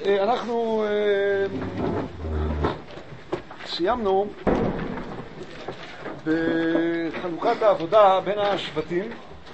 אנחנו סיימנו בחלוקת העבודה בין השבטים.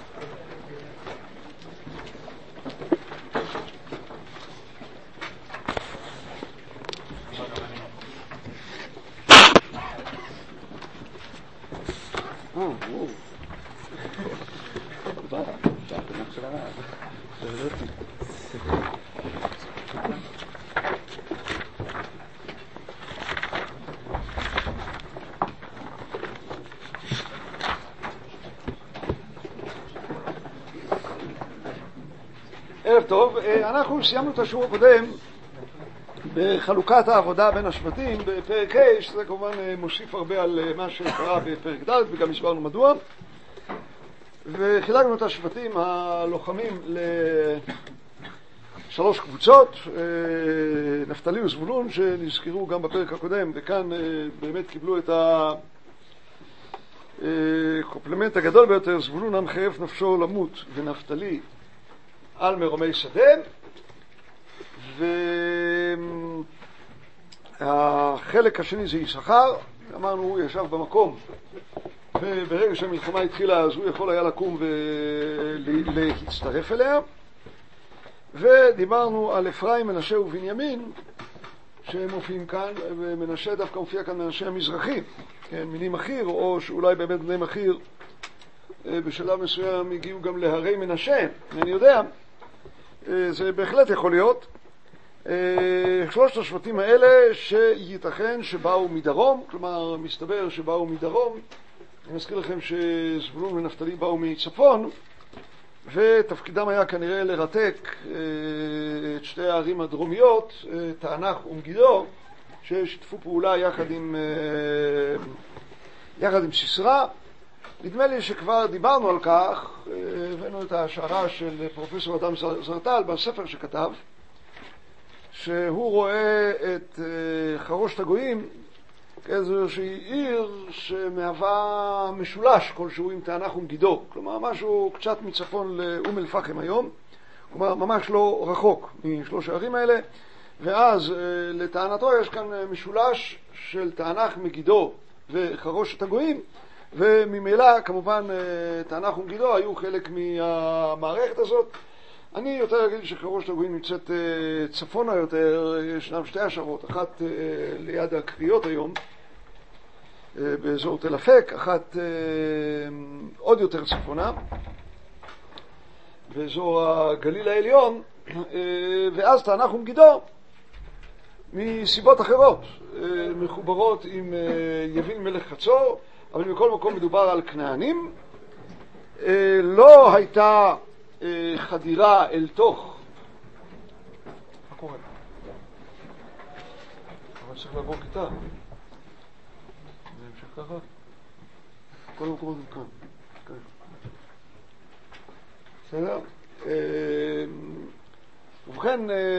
ערב טוב, אנחנו סיימנו את השיעור הקודם בחלוקת העבודה בין השבטים בפרק ה', שזה כמובן מוסיף הרבה על מה שקרה בפרק ד' וגם הסברנו מדוע, וחילקנו את השבטים הלוחמים לשלוש קבוצות, נפתלי וזבולון שנזכרו גם בפרק הקודם, וכאן באמת קיבלו את הקומפלמנט הגדול ביותר, זבולון המחייב נפשו למות ונפתלי על מרומי שדה. והחלק השני זה יששכר, אמרנו הוא ישב במקום וברגע שהמלחמה התחילה אז הוא יכול היה לקום ולהצטרף אליה. ודיברנו על אפרים, מנשה ובנימין שהם מופיעים כאן, ומנשה דווקא מופיע כאן מנשה המזרחי, כן, מיני מחיר, או שאולי באמת בני מחיר בשלב מסוים הגיעו גם להרי מנשה, אני יודע, זה בהחלט יכול להיות. שלושת השבטים האלה שייתכן שבאו מדרום, כלומר מסתבר שבאו מדרום. אני מזכיר לכם שזבולון ונפתלי באו מצפון, ותפקידם היה כנראה לרתק את שתי הערים הדרומיות, תענך ומגידו, ששיתפו פעולה יחד עם סיסרא. נדמה לי שכבר דיברנו על כך, הבאנו את ההשערה של פרופסור אדם זרטל בספר שכתב, שהוא רואה את חרושת הגויים כאיזושהי עיר שמהווה משולש כלשהו עם תענך ומגידו, כלומר משהו קצת מצפון לאום אל פחם היום, כלומר ממש לא רחוק משלוש הערים האלה, ואז לטענתו יש כאן משולש של תענך, מגידו וחרושת הגויים, וממילא כמובן תענך ומגידו היו חלק מהמערכת הזאת. אני יותר אגיד שחרושת הגויים נמצאת צפונה יותר, ישנם שתי השערות, אחת ליד הקריות היום באזור תל אפק, אחת עוד יותר צפונה באזור הגליל העליון, ואז תענך ומגידו מסיבות אחרות מחוברות עם יבין מלך חצור, אבל מכל מקום מדובר על כנענים. לא הייתה חדירה אל תוך, מה קורה? אבל צריך לעבור כיתה, זה המשך ככה, כל המקומות הם כאן, בסדר? ובכן,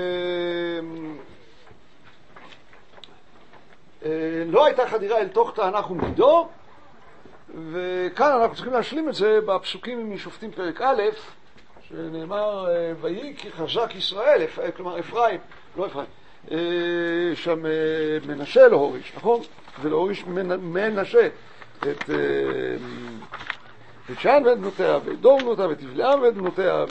לא הייתה חדירה אל תוך תענך ומגידו, וכאן אנחנו צריכים להשלים את זה בפסוקים משופטים פרק א', שנאמר ויהי כי חזק ישראל, כלומר אפרים, לא אפרים, שם מנשה להוריש, נכון? ולהוריש מנשה את בית-שאן ואת בנותיה, ואת דור בנותיה, ואת יבלעם ואת בנותיה,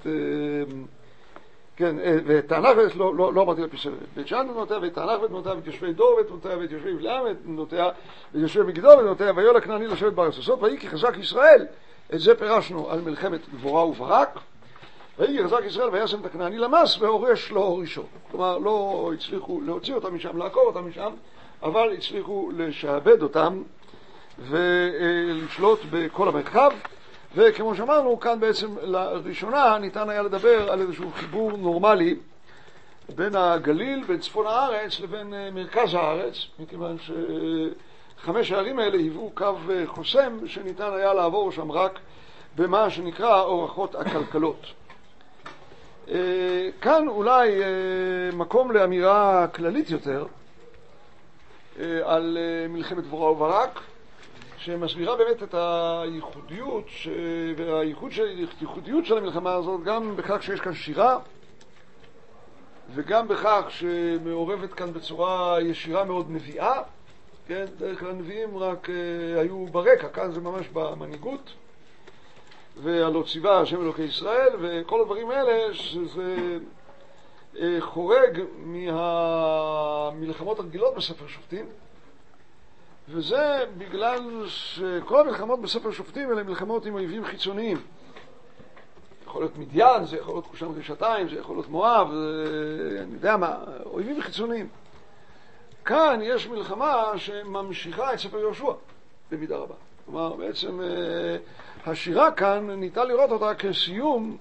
ואת תענך, לא אמרתי לפיסל, בית-שאן ואת בנותיה, ואת תענך ואת בנותיה, ואת יושבי דור ואת בנותיה, ואת יושבי יבלעם ואת בנותיה, ואת יושבי מגידו ואת בנותיה, ויהי לכנעני לשבת בארץ הזאת. ויהי כי חזק ישראל, את זה פירשנו על מלחמת דבורה וברק. ויהי כי חזק ישראל וישם את הכנעני למס והורש לא הורישו, כלומר לא הצליחו להוציא אותם משם, לעקור אותם משם, אבל הצליחו לשעבד אותם ולשלוט בכל המרחב. וכמו שאמרנו, כאן בעצם לראשונה ניתן היה לדבר על איזשהו חיבור נורמלי בין הגליל, בין צפון הארץ לבין מרכז הארץ, מכיוון שחמש הערים האלה היוו קו חוסם שניתן היה לעבור שם רק במה שנקרא אורחות הכלכלות. כאן אולי מקום לאמירה כללית יותר על מלחמת דבורה וברק, שמסבירה באמת את הייחודיות והייחודיות של המלחמה הזאת גם בכך שיש כאן שירה וגם בכך שמעורבת כאן בצורה ישירה מאוד נביאה, כן, דרך כלל הנביאים רק היו ברקע, כאן זה ממש במנהיגות, והלא ציווה השם אלוקי ישראל, וכל הדברים האלה שזה חורג מהמלחמות הרגילות בספר שופטים, וזה בגלל שכל המלחמות בספר שופטים אלה מלחמות עם אויבים חיצוניים. יכול להיות מדיין, זה יכול להיות כושן רשתיים, זה יכול להיות מואב, אני יודע מה, אויבים חיצוניים. כאן יש מלחמה שממשיכה את ספר יהושע במידה רבה. כלומר, בעצם השירה כאן ניתן לראות אותה כסיום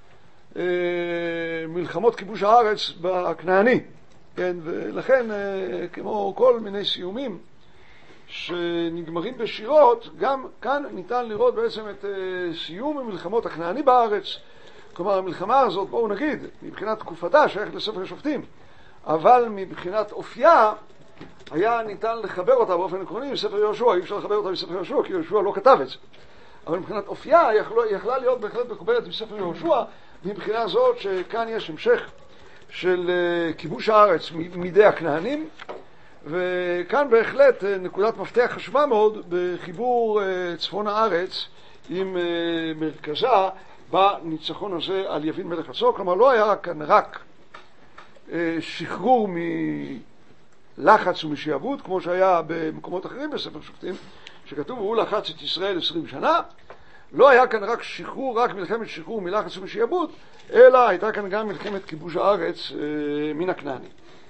מלחמות כיבוש הארץ בכנעני. כן, ולכן, כמו כל מיני סיומים שנגמרים בשירות, גם כאן ניתן לראות בעצם את סיום מלחמות הכנעני בארץ. כלומר, המלחמה הזאת, בואו נגיד, מבחינת תקופתה שייכת לספר השופטים, אבל מבחינת אופייה היה ניתן לחבר אותה באופן עקרוני עם ספר יהושע. אי אפשר לחבר אותה עם ספר יהושע כי יהושע לא כתב את זה, אבל מבחינת אופייה יכלה להיות בהחלט מקובלת עם ספר יהושע, מבחינה זאת שכאן יש המשך של כיבוש הארץ מידי הכנענים, וכאן בהחלט נקודת מפתח חשובה מאוד בחיבור צפון הארץ עם מרכזה בניצחון הזה על יבין מלך הצור. כלומר, לא היה כאן רק שחרור מלחץ ומשעבוד, כמו שהיה במקומות אחרים בספר שופטים, שכתוב, הוא לחץ את ישראל 20 שנה. לא היה כאן רק שחרור, רק מלחמת שחרור מלחץ ומשעבוד, אלא הייתה כאן גם מלחמת כיבוש הארץ מן הכנעני.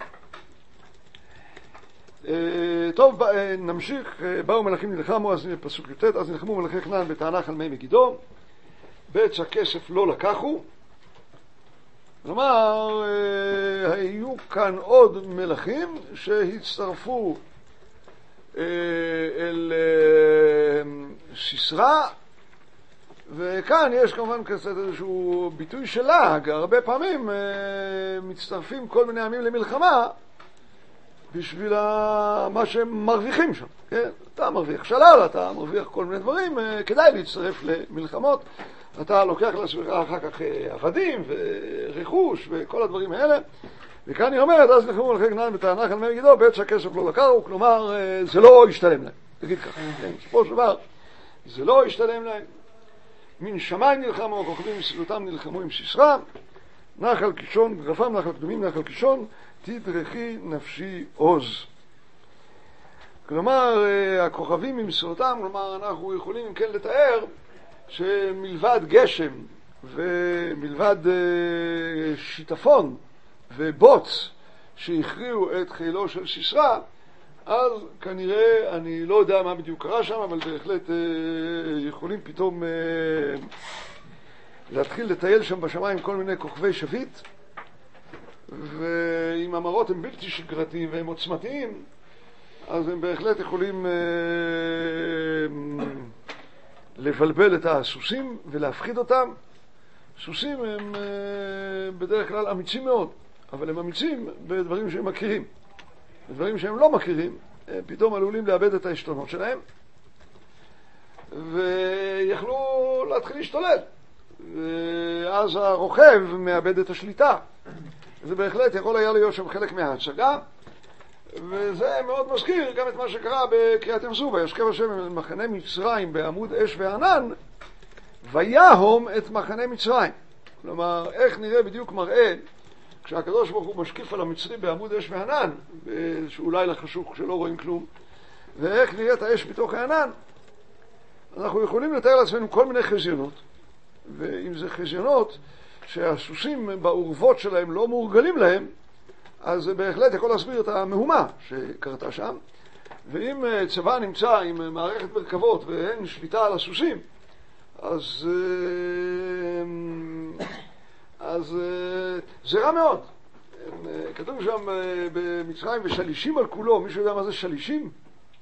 טוב, נמשיך. באו מלכים נלחמו, אז פסוק י"ט, אז נלחמו מלכי כנען בתענך על מי מגידו, בצע כסף לא לקחו. כלומר, היו כאן עוד מלכים שהצטרפו אל סיסרא, וכאן יש כמובן קצת איזשהו ביטוי של לעג. הרבה פעמים מצטרפים כל מיני עמים למלחמה בשביל מה שהם מרוויחים שם. כן? אתה מרוויח שלל, אתה מרוויח כל מיני דברים, כדאי להצטרף למלחמות. אתה לוקח לעצמך אחר כך עבדים ורכוש וכל הדברים האלה. וכאן היא אומרת, אז נלחמו מלכי כנען בתענך על מי מגידו, בצע כסף לא לקחו. כלומר, זה לא ישתלם להם. תגיד ככה, בסופו של דבר, זה לא ישתלם להם. מן שמיים נלחמו, הכוכבים מסילותם נלחמו עם סיסרא, נחל קישון, גרפם נחל קדומים נחל קישון, תדרכי נפשי עוז. כלומר, הכוכבים ממסילותם, כלומר, אנחנו יכולים אם כן לתאר שמלבד גשם ומלבד שיטפון ובוץ שהכריעו את חילו של סיסרא, אז כנראה, אני לא יודע מה בדיוק קרה שם, אבל בהחלט יכולים פתאום להתחיל לטייל שם בשמיים כל מיני כוכבי שביט, ואם המראות הם בלתי שגרתיים והם עוצמתיים, אז הם בהחלט יכולים לבלבל את הסוסים ולהפחיד אותם. סוסים הם בדרך כלל אמיצים מאוד, אבל הם אמיצים בדברים שהם מכירים. בדברים שהם לא מכירים, הם פתאום עלולים לאבד את העשתונות שלהם, ויכלו להתחיל להשתולל. ואז הרוכב מאבד את השליטה. זה בהחלט יכול היה להיות שם חלק מההצגה, וזה מאוד מזכיר גם את מה שקרה בקריאת ים סוף. וישכב השם אל מחנה מצרים בעמוד אש וענן, ויהום את מחנה מצרים. כלומר, איך נראה בדיוק מראה כשהקדוש ברוך הוא משקיף על המצרי בעמוד אש וענן, באיזשהו לילה חשוך שלא רואים כלום, ואיך נראית האש בתוך הענן. אנחנו יכולים לתאר לעצמנו כל מיני חזיונות, ואם זה חזיונות שהסוסים בעורבות שלהם לא מורגלים להם, אז זה בהחלט יכול להסביר את המהומה שקרתה שם. ואם צבא נמצא עם מערכת מרכבות ואין שליטה על הסוסים, אז זה רע מאוד. כתוב שם במצרים ושלישים על כולו. מישהו יודע מה זה שלישים?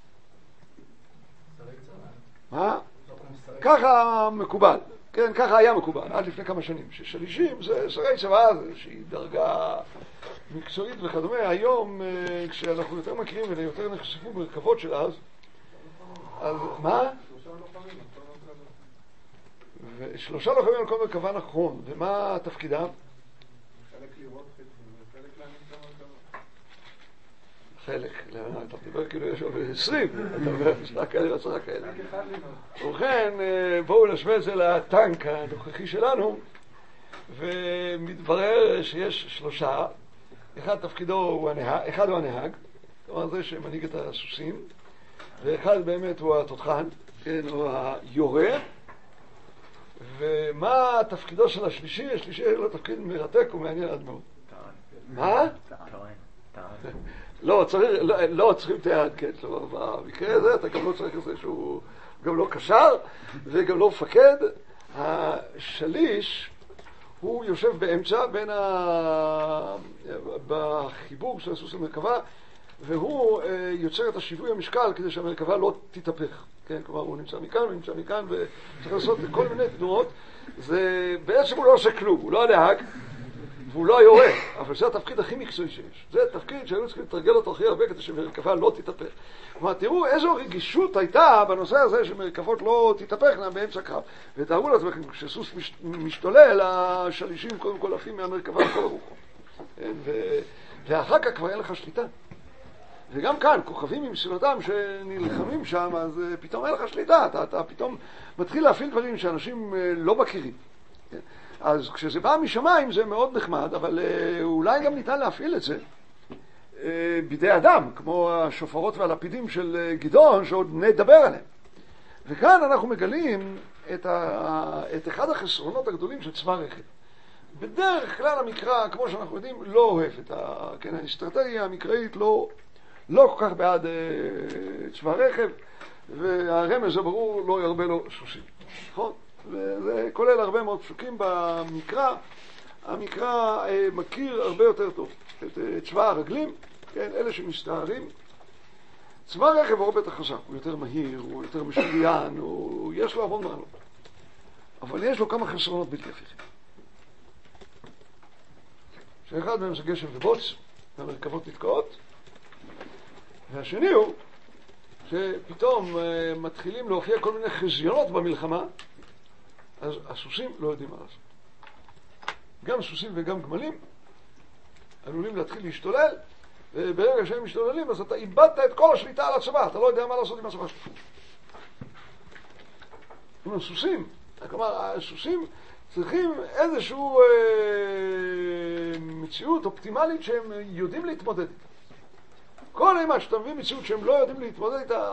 מה? ככה מקובל. כן, ככה היה מקובל עד לפני כמה שנים, ששלישים זה שרי צבא, זה איזושהי דרגה מקצועית וכדומה. היום כשאנחנו יותר מכירים ויותר נחשפו מרכבות של אז מה? שלושה לוחמים על כל מרכבה, נכון. ומה תפקידם? חלק לראות וחלק חלק, אתה מדבר כאילו יש עוד 20, אתה אומר, רק כאלה רצה כאלה. ובכן, בואו נשווה את זה לטנק הנוכחי שלנו, ומתברר שיש 3, אחד תפקידו הוא הנהג, כלומר זה שמנהיג את הסוסים, ואחד באמת הוא התותחן, כן, הוא היורה, ומה תפקידו של השלישי? השלישי יש לו תפקיד מרתק ומעניין עד מאוד. מה? לא צריכים תיעד, כן, במקרה הזה אתה גם לא צריך את זה שהוא גם לא קשר וגם לא מפקד. השליש הוא יושב באמצע בין בחיבור של הסוס למרכבה, והוא יוצר את השיווי המשקל כדי שהמרכבה לא תתהפך, כן? כלומר הוא נמצא מכאן ונמצא מכאן וצריך לעשות כל מיני תנועות. זה בעצם הוא לא עושה כלום, הוא לא הנהג והוא לא היורה, אבל זה התפקיד הכי מקצועי שיש. זה התפקיד שהיינו צריכים לתרגל אותו הכי הרבה כדי שמרכבה לא תתהפך. כלומר, תראו איזו רגישות הייתה בנושא הזה שמרכבות לא תתהפכנה באמצע קרב. ותארו לעצמכם, כשסוס משתולל, השלישים קודם כל עפים מהמרכבה לכל הרוחו. ואחר כך כבר אין לך שליטה. וגם כאן, כוכבים עם סילותם שנלחמים שם, אז פתאום אין לך שליטה. אתה פתאום מתחיל להפעיל דברים שאנשים לא מכירים. אז כשזה בא משמיים זה מאוד נחמד, אבל אולי גם ניתן להפעיל את זה בידי אדם, כמו השופרות והלפידים של גדעון, שעוד נדבר עליהם. וכאן אנחנו מגלים את אחד החסרונות הגדולים של צבא רכב. בדרך כלל המקרא, כמו שאנחנו יודעים, לא אוהב את האסטרטגיה המקראית, לא כל כך בעד צבא רכב, והרמז זה ברור, לא ירבה לו סוסים. נכון? וזה כולל הרבה מאוד פסוקים במקרא. המקרא מכיר הרבה יותר טוב את צבא הרגלים, כן, אלה שמסתערים. צבא רכב הוא הרבה יותר חזק, הוא יותר מהיר, הוא יותר משריין, יש לו המון מעלות. אבל יש לו כמה חסרונות בלתי הפיכים. שאחד מהם זה גשם ובוץ, והמרכבות נתקעות, והשני הוא שפתאום מתחילים להופיע כל מיני חזיונות במלחמה, אז הסוסים לא יודעים מה לעשות. גם סוסים וגם גמלים עלולים להתחיל להשתולל, וברגע שהם משתוללים אז אתה איבדת את כל השליטה על הצבא, אתה לא יודע מה לעשות עם הצבא שלך. עם הסוסים, כלומר הסוסים צריכים איזושהי מציאות אופטימלית שהם יודעים להתמודד איתה. כל אימה שאתה מביא מציאות שהם לא יודעים להתמודד איתה,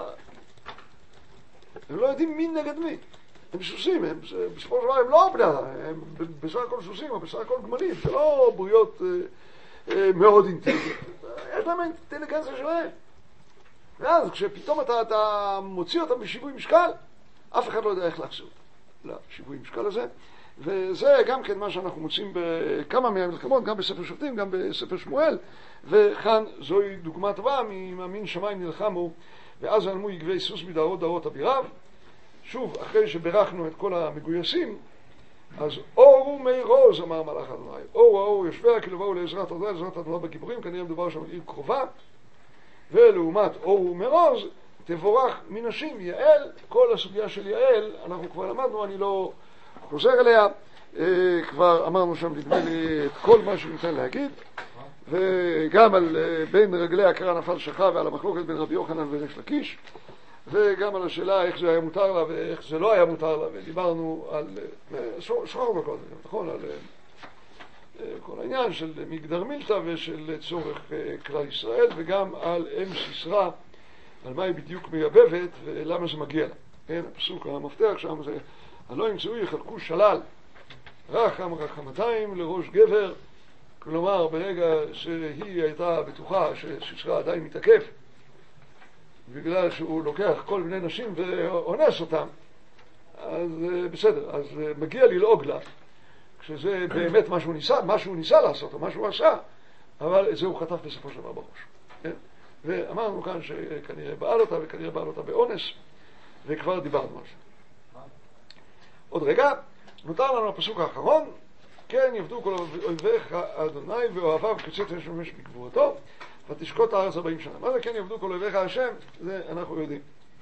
הם לא יודעים מי נגד מי. הם סוסים, בסופו של דבר הם לא בני אדם, הם בסך הכל סוסים או בסך הכל גמלים, זה לא בריאות מאוד אינטליגנטיות. יש להם אינטליגנציה שלהם. ואז כשפתאום אתה מוציא אותם בשיווי משקל, אף אחד לא יודע איך להחזיר אותם לשיווי משקל הזה. וזה גם כן מה שאנחנו מוצאים בכמה מהמלחמות, גם בספר שופטים, גם בספר שמואל, וכאן זוהי דוגמה טובה ממאמין שמיים נלחמו, ואז עלמו יגבי סוס מדרות דרות אבירב. שוב, אחרי שברכנו את כל המגויסים, אז אורו מי רוז, אמר מלאך אדוני. אורו יושביה כי לבואו לעזרת אדוני, לעזרת אדוני בגיבורים, כנראה מדובר שם על עיר קרובה. ולעומת אורו מרוז, תבורך מנשים, יעל. כל הסוגיה של יעל, אנחנו כבר למדנו, אני לא חוזר אליה. כבר אמרנו שם נדמה לי את כל מה שניתן להגיד. וגם על בין רגלי הקרא נפל שכב ועל המחלוקת בין רבי יוחנן וריש לקיש. וגם על השאלה איך זה היה מותר לה ואיך זה לא היה מותר לה, ודיברנו על שוחרנו בכל זה, נכון? על כל העניין של מגדר מילתא ושל צורך כלל ישראל, וגם על אם סיסרא, על מה היא בדיוק מייבבת ולמה זה מגיע לה. כן, הפסוק המפתח שם זה הלא ימצאו יחלקו שלל רחם רחמתיים לראש גבר, כלומר ברגע שהיא הייתה בטוחה שסיסרא עדיין מתעכב בגלל שהוא לוקח כל מיני נשים ואונס אותם, אז בסדר, אז מגיע ללעוג לה, כשזה באמת מה שהוא ניסה לעשות או מה שהוא עשה, אבל את זה הוא חטף בסופו של דבר בראש. כן? ואמרנו כאן שכנראה בעל אותה וכנראה בעל אותה באונס, וכבר דיברנו על זה. עוד רגע, נותר לנו הפסוק האחרון, כן יבדו כל אויביך אדוני ואוהביו כצאת השמש בגבורתו, ותשקוט הארץ 40 שנה. מה זה כן יעבדו כל אויביך השם? זה אנחנו יודעים.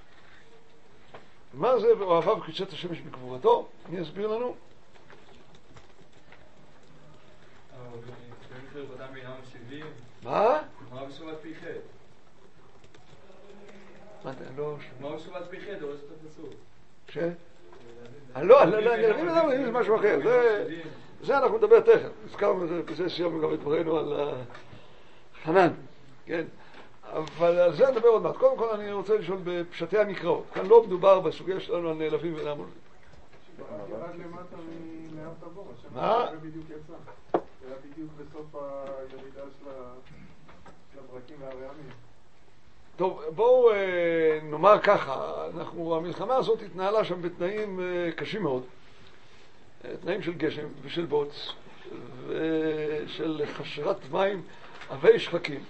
מה זה ואוהביו כצאת השמש בגבורתו? אני אסביר לנו. מה? מה אתה, לא... מה הוא שבת פיחד, הוא לא שבת פסוק. ש? לא, נעלבים ונעלבים זה משהו אחר, זה אנחנו נדבר תכף, הזכרנו את זה, בזה סיימנו גם את דברנו על חנן, כן? אבל על זה נדבר עוד מעט. קודם כל אני רוצה לשאול בפשטי המקראות, כאן לא מדובר בסוגיה שלנו על נעלבים ואינם עולבים. ירד למטה מהר תבור, השם מה? זה בדיוק יצא. זה היה בדיוק בסוף הירידה של הברקים והרעמים. טוב, בואו נאמר ככה, המלחמה הזאת התנהלה שם בתנאים קשים מאוד, תנאים של גשם ושל בוץ ושל חשרת מים עבי שחקים,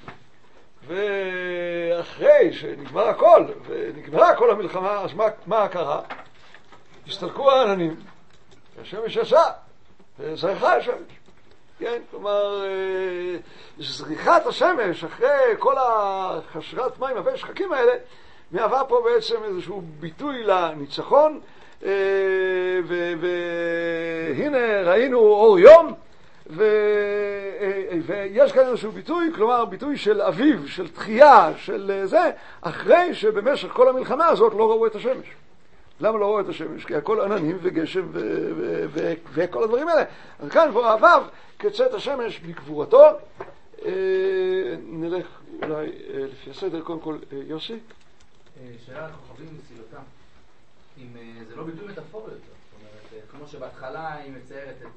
ואחרי שנגמר הכל ונגמרה כל המלחמה, אז מה קרה? הסתלקו העננים והשמש יצאה וזרחה השמש. כן, כלומר, זריחת השמש אחרי כל החשרת מים עבי שחקים האלה מהווה פה בעצם איזשהו ביטוי לניצחון, והנה ראינו אור יום, ויש כאן איזשהו ביטוי, כלומר ביטוי של אביב, של תחייה, של זה, אחרי שבמשך כל המלחמה הזאת לא ראו את השמש. למה לא ראו את השמש? כי הכל עננים וגשם וכל הדברים האלה. אז כאן ואוהביו כצאת השמש בגבורתו. נלך אולי לפי הסדר, קודם כל יוסי. שאלה על כוכבים ומסילותם. אם זה לא ביטוי מטאפורי יותר. זאת אומרת, כמו שבהתחלה היא מציירת את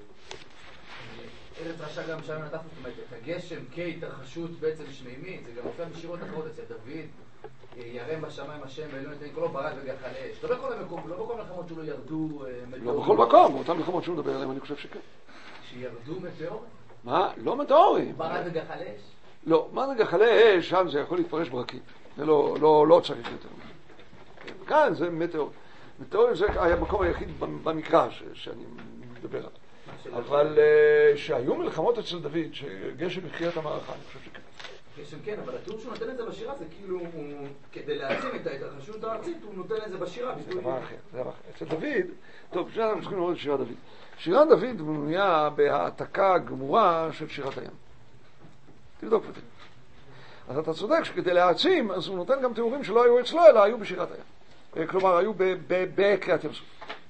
ארץ רשע גם שם נטפנו, זאת אומרת, את הגשם כהתרחשות בעצם שמימית, זה גם מופיע בשירות אחרות אצל דוד. ירם בשמיים השם ואלוהים נתן כל ברד וגחל אש. לא בכל מלחמות שלו ירדו מטאורים. לא בכל מקום, באותן מלחמות שהוא מדבר עליהם אני חושב שכן. שירדו מטאורים? מה? לא מטאורים. ברד וגחל אש? לא, מה גחל אש, שם זה יכול להתפרש ברקים. זה לא צריך יותר. כאן זה מטאורים. מטאורים זה המקום היחיד במקרא שאני מדבר עליו. אבל שהיו מלחמות אצל דוד, שגשם הכריע המערכה, אני חושב שכן. גשם כן, אבל התיאור שהוא נותן את זה בשירה זה כאילו, כדי להעצים את ההתרחשות הארצית, הוא נותן את זה בשירה. זה דבר אחר, זה דבר אחר. אצל דוד, טוב, אנחנו צריכים לראות את שירת דוד. שירת דוד בנויה בהעתקה גמורה של שירת הים. תבדוק ותראה. אז אתה צודק שכדי להעצים, אז הוא נותן גם תיאורים שלא היו אצלו, אלא היו בשירת הים. כלומר, היו בקריאת ים סוף.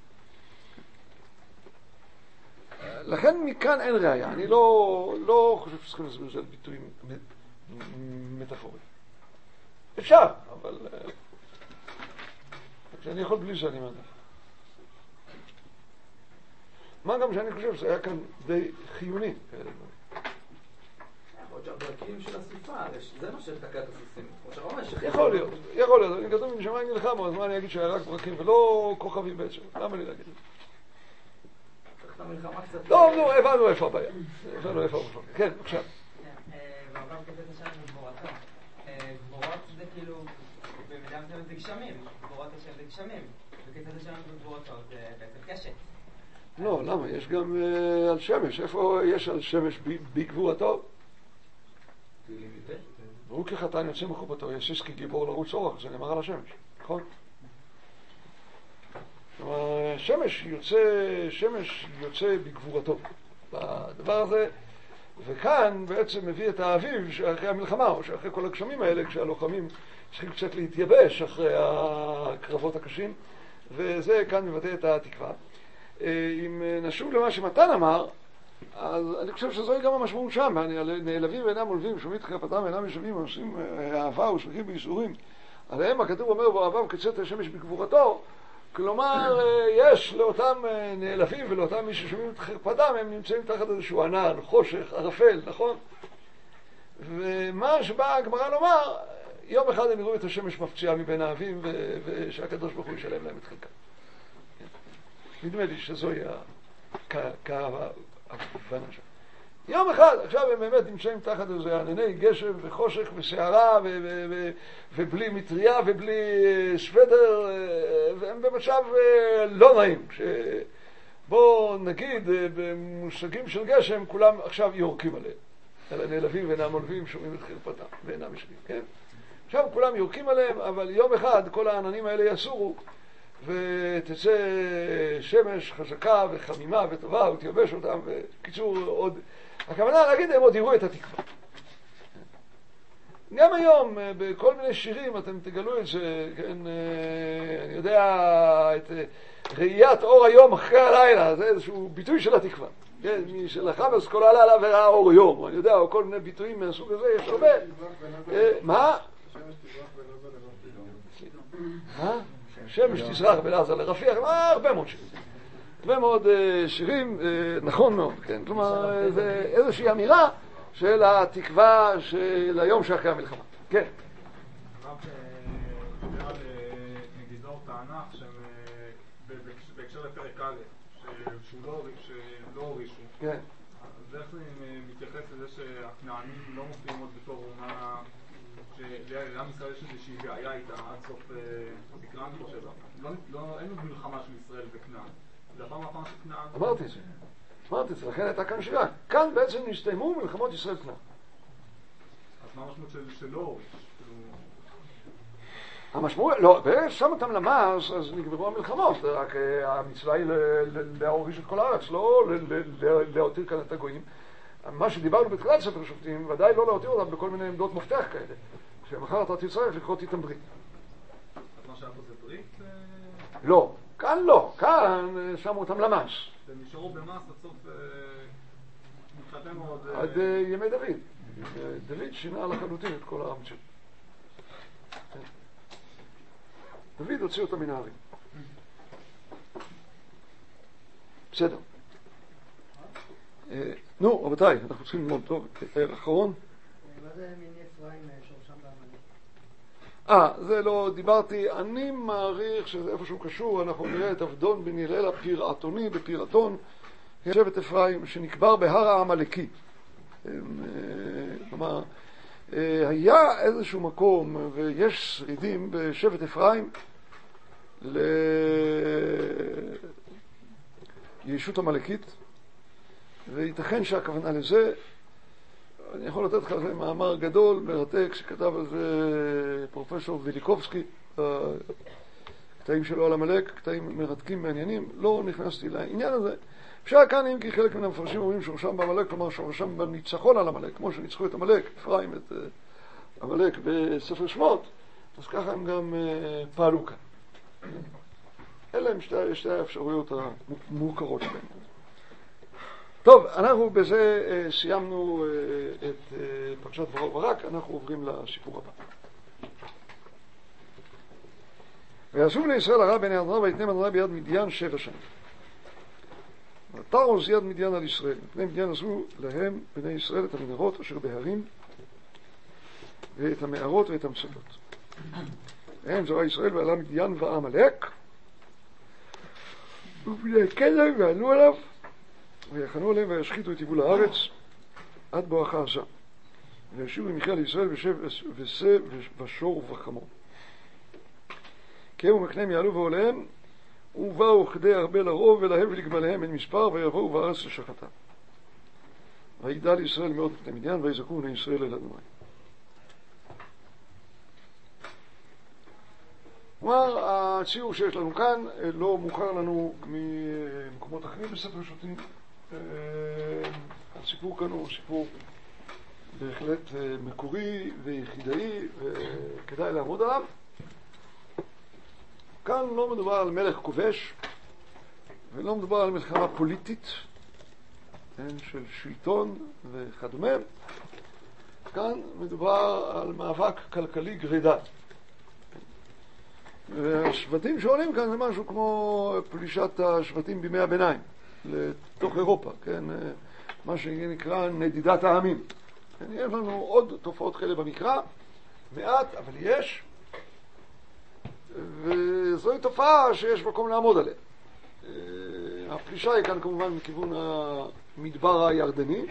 לכן מכאן אין ראיה. אני לא חושב שצריכים להסביר שזה ביטוי מטאפורי. אפשר, אבל אני יכול בלי שאני מעדיף. מה גם שאני חושב שזה היה כאן די חיוני. יכול להיות שהברקים של הסופה, זה מה שתקע את הסוסים. יכול להיות. אני כתוב משמיים נלחמו, אז מה אני אגיד שהיה רק ברקים ולא כוכבים בעצם? למה לי להגיד את זה? לא, הבנו איפה הבעיה. כן, עכשיו. ועבר כתת השם בגבורתו. גבורות זה כאילו, במידה מסוימת זה גשמים. גבורות השם זה גשמים. וכתת השם בגבורתו זה בעצם קשת. לא, למה? יש גם על שמש. איפה יש על שמש בגבורתו? ברור כחתן יוצא מחובתו, יסיס כגיבור לרוץ אורך, זה נאמר על השמש, נכון? כלומר, שמש יוצא בגבורתו בדבר הזה, וכאן בעצם מביא את האביב שאחרי המלחמה, או שאחרי כל הגשמים האלה, כשהלוחמים צריכים קצת להתייבש אחרי הקרבות הקשים, וזה כאן מבטא את התקווה. אם נשוב למה שמתן אמר, אז אני חושב שזוהי גם המשמעות שם, נעלבים ואינם עולבים, שומעים את חרפתם ואינם ישבים, עושים אהבה ושמחים בייסורים. עליהם הכתוב אומר באוהביו כצאת השמש בגבורתו, כלומר יש לאותם נעלבים ולאותם מי ששומעים את חרפתם, הם נמצאים תחת איזשהו ענן, חושך, ערפל, נכון? ומה שבאה הגמרא לומר, יום אחד הם יראו את השמש מפציעה מבין האבים, ושהקדוש ברוך הוא ישלם להם את חלקם. נדמה לי שזוהי ההבנה שם. יום אחד, עכשיו הם באמת נמצאים תחת איזה ענני גשם וחושך וסערה ובלי מטריה ובלי סוודר, והם במצב לא נעים. בוא נגיד, במושגים של גשם, כולם עכשיו יורקים עליהם. אלא נעלבים ואינם עולבים, שומעים את חרפתם ואינם ישבים, כן? עכשיו כולם יורקים עליהם, אבל יום אחד כל העננים האלה יסורו, ותצא שמש חזקה וחמימה וטובה ותייבש אותם, וקיצור עוד, הכוונה להגיד הם עוד יראו את התקווה. גם היום, בכל מיני שירים אתם תגלו את זה, כן, אני יודע, את ראיית אור היום אחרי הלילה, זה איזשהו ביטוי של התקווה. כן, מי שלחם אז כל הלילה וראה אור יום, אני יודע, או כל מיני ביטויים מהסוג הזה, יש הרבה. מה? מה? שמש תזרח בין עזה לרפיח, הרבה מאוד שירים. הרבה מאוד שירים, נכון מאוד, כן, כלומר, זה איזושהי אמירה של התקווה של היום שאחרי המלחמה. כן. הרב דיבר על נגידות תענך שהם בהקשר לפרק א', שלא הורישו. כן. אז איך זה מתייחס לזה שהכנענים לא מופיעים עוד בתור אומה שלעם ישראל יש איזושהי בעיה איתה עד סוף תקרא, אני חושב. אין עוד מלחמה של ישראל בכנען. זה הפעם האחרונה של כנען. אמרתי את זה, לכן הייתה כאן שירה. כאן בעצם נסתיימו מלחמות ישראל כנען. אז מה המשמעות שלא הוריש? המשמעות, לא, ושם אותם למס, אז נגמרו המלחמות, רק המצווה היא להוריש את כל הארץ, לא להותיר כאן את הגויים. מה שדיברנו בתחילת ספר שופטים, ודאי לא להותיר אותם בכל מיני עמדות מפתח כאלה, שמחר אתה תצטרך לקרות איתם ברית. אז מה שהיה פה זה ברית? לא, כאן לא, כאן שמו אותם למס. הם נשארו במס עד סוף מתחתנו עוד... עד ימי דוד. דוד שינה לחלוטין את כל המציאות. דוד הוציא אותם מן הערים. בסדר. נו, רבותיי, אנחנו צריכים ללמוד טוב. אחרון. מה זה מיני אפרים שורשם בעמלק? זה לא דיברתי. אני מעריך שזה איפשהו קשור. אנחנו נראה את אבדון בן הלל הפירעתוני בפירעתון, שבט אפרים שנקבר בהר העמלקי. כלומר, היה איזשהו מקום, ויש שרידים בשבט אפרים לישות המלכית, וייתכן שהכוונה לזה, אני יכול לתת לך על זה מאמר גדול, מרתק, שכתב על זה פרופסור ויליקובסקי, קטעים שלו על המלך, קטעים מרתקים מעניינים, לא נכנסתי לעניין הזה. אפשר כאן, אם כי חלק מן המפרשים אומרים שורשם במלך, כלומר שורשם בניצחון על המלך, כמו שניצחו את המלך, אפרים את המלך בספר שמות, אז ככה הם גם פעלו כאן. אלה הם שתי האפשרויות המוכרות שלהם. טוב, אנחנו בזה סיימנו את פרשת דבורה וברק, אנחנו עוברים לסיפור הבא. ויעשו בני ישראל הרע בעיני אדוני ויתנם אדוני ביד מדיין 7 שנים. ותרוס יד מדיין על ישראל, מפני מדיין עשו להם בני ישראל את המנהרות אשר בהרים ואת המערות ואת המצדות. והם זרע ישראל ועלה מדיין ועמלק ובני כלם ועלו עליו ויחנו עליהם וישחיתו את יבול הארץ עד בואכה עזה וישיבו למחיה לישראל ושה ושור וחמור כי הם ומקנם יעלו ועוליהם ובאו כדי הרבה לרוב ולהם ולגמליהם אין מספר ויבואו בארץ לשחתה ויגדל ישראל מאוד מפני מדיין ויזעקו בני ישראל אל אדוני. כלומר, הציור שיש לנו כאן לא מוכר לנו ממקומות אחרים בספר שופטים. הסיפור כאן הוא סיפור בהחלט מקורי ויחידאי וכדאי לעמוד עליו. כאן לא מדובר על מלך כובש ולא מדובר על מלחמה פוליטית של שלטון וכדומה. כאן מדובר על מאבק כלכלי גרידא. והשבטים שעולים כאן זה משהו כמו פלישת השבטים בימי הביניים לתוך אירופה, כן? מה שנקרא נדידת העמים. כן? יש לנו עוד תופעות כאלה במקרא, מעט, אבל יש, וזוהי תופעה שיש מקום לעמוד עליה. הפלישה היא כאן כמובן מכיוון המדבר הירדני.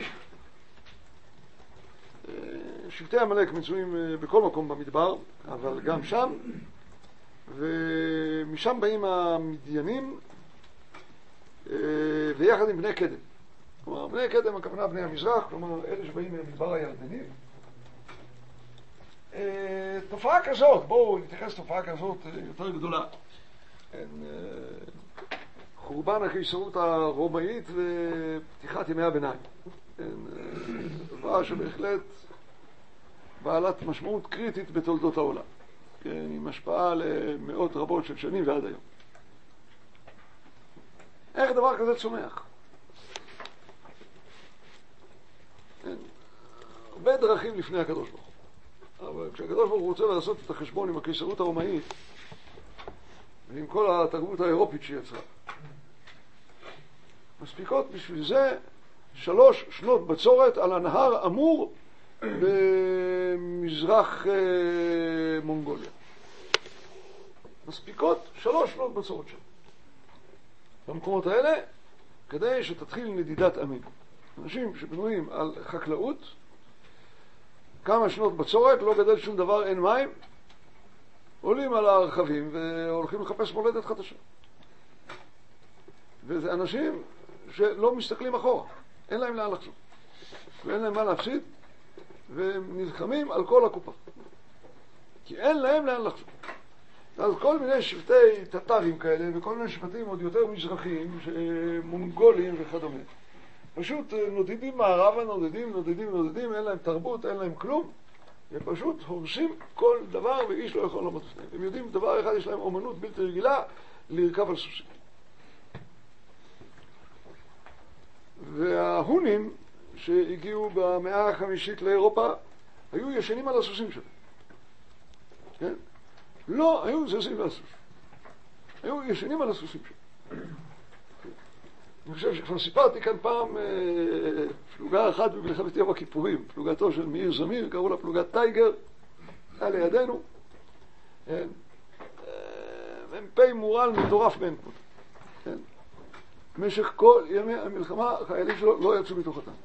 שבטי המלך מצויים בכל מקום במדבר, אבל גם שם, ומשם באים המדיינים ויחד עם בני קדם. כלומר, בני קדם הכוונה בני המזרח, כלומר אלה שבאים מהמדבר הירדני. תופעה כזאת, בואו נתייחס לתופעה כזאת יותר גדולה. חורבן הקיסרות הרומאית ופתיחת ימי הביניים. תופעה שבהחלט בעלת משמעות קריטית בתולדות העולם. כן, עם השפעה למאות רבות של שנים ועד היום. איך דבר כזה צומח? כן, הרבה דרכים לפני הקדוש ברוך הוא. אבל כשהקדוש ברוך הוא רוצה לעשות את החשבון עם הקיסרות הרומאית ועם כל התרבות האירופית שיצרה, מספיקות בשביל זה 3 שנות בצורת על הנהר אמור במזרח מונגוליה. מספיקות 3 שנות בצורת שם. במקומות האלה, כדי שתתחיל נדידת עמים. אנשים שבנויים על חקלאות, כמה שנות בצורת, לא גדל שום דבר, אין מים, עולים על הרכבים והולכים לחפש מולדת חדשה. וזה אנשים שלא מסתכלים אחורה, אין להם לאן לחזור, ואין להם מה להפסיד, והם נלחמים על כל הקופה, כי אין להם לאן לחזור. אז כל מיני שבטי טטרים כאלה, וכל מיני שבטים עוד יותר מזרחיים, מונגולים וכדומה, פשוט נודדים מערבה, נודדים, אין להם תרבות, אין להם כלום, ופשוט הורסים כל דבר ואיש לא יכול לעמוד בפניהם. הם יודעים דבר אחד, יש להם אומנות בלתי רגילה, לרכב על סוסים. וההונים שהגיעו במאה החמישית לאירופה היו ישנים על הסוסים שלהם. כן? לא, היו זזים על הסוס. היו ישנים על הסוסים שלהם. אני חושב שכבר סיפרתי כאן פעם פלוגה אחת במלחמת יום הכיפורים, פלוגתו של מאיר זמיר, קראו לה פלוגת טייגר, היה לידינו. מ"פ מורל מטורף מאין כמותו. כן? במשך כל ימי המלחמה החיילים שלו לא יצאו מתוך הטנק.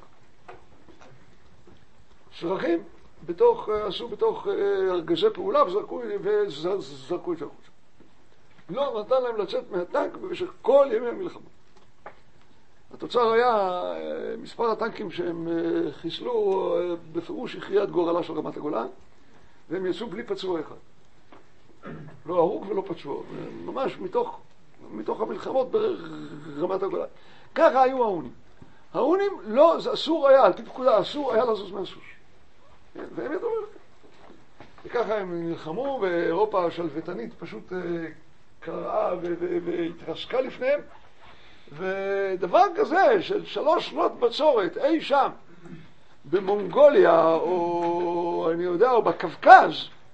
שרכים עשו בתוך ארגזי פעולה וזרקו את זה החוצה. לא נתן להם לצאת מהטנק במשך כל ימי המלחמה. התוצר היה מספר הטנקים שהם חיסלו בפירוש הכריעת גורלה של רמת הגולן, והם יצאו בלי פצוע אחד. לא הרוג ולא פצוע, ממש מתוך המלחמות ברמת הגולן. ככה היו ההונים. ההונים לא, זה אסור היה, על פי פקודה אסור היה לזוז מהסוס. והם ידעו לכם. וככה הם נלחמו, ואירופה השלוותנית פשוט קראה והתרסקה לפניהם. ודבר כזה של 3 שנות בצורת אי שם במונגוליה או אני יודע או בקווקז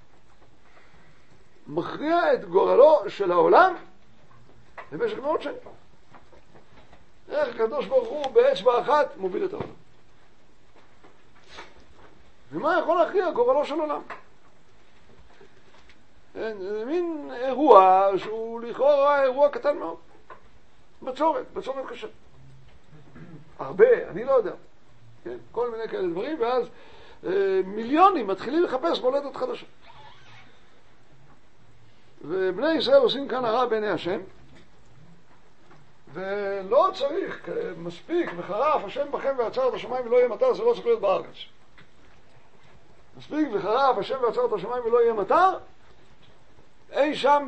מכריע את גורלו של העולם במשך מאות שנים. איך הקדוש ברוך הוא באצבע אחת מוביל את העולם. ומה יכול להכריע גורלו של עולם? זה מין אירוע שהוא לכאורה אירוע קטן מאוד. בצורת קשה. הרבה, אני לא יודע. כן? כל מיני כאלה דברים, ואז מיליונים מתחילים לחפש מולדת חדשה. ובני ישראל עושים כאן הרע בעיני השם, ולא צריך, מספיק, וחרף השם בכם ועצר את השמיים ולא יהיה מטר, זה לא צריך להיות בארץ. מספיק, וחרף השם ועצר את השמיים ולא יהיה מטר, אי שם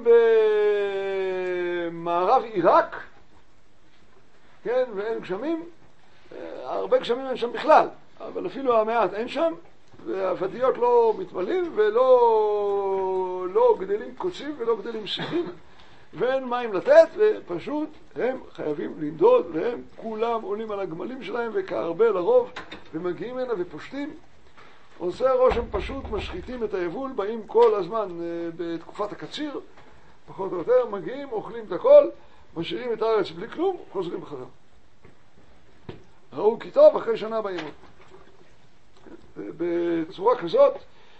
במערב עיראק, כן, ואין גשמים, הרבה גשמים אין שם בכלל, אבל אפילו המעט אין שם, והוודיות לא מתמלאים, ולא גדלים קוצים ולא גדלים שיחים, ואין מים לתת, ופשוט הם חייבים לנדוד, והם כולם עולים על הגמלים שלהם, וכהרבה לרוב, ומגיעים הנה ופושטים. עושה רושם פשוט, משחיתים את היבול, באים כל הזמן בתקופת הקציר, פחות או יותר, מגיעים, אוכלים את הכל, משאירים את הארץ בלי כלום, חוזרים בחזרה. ראו כי טוב, אחרי שנה באים עוד. בצורה כזאת,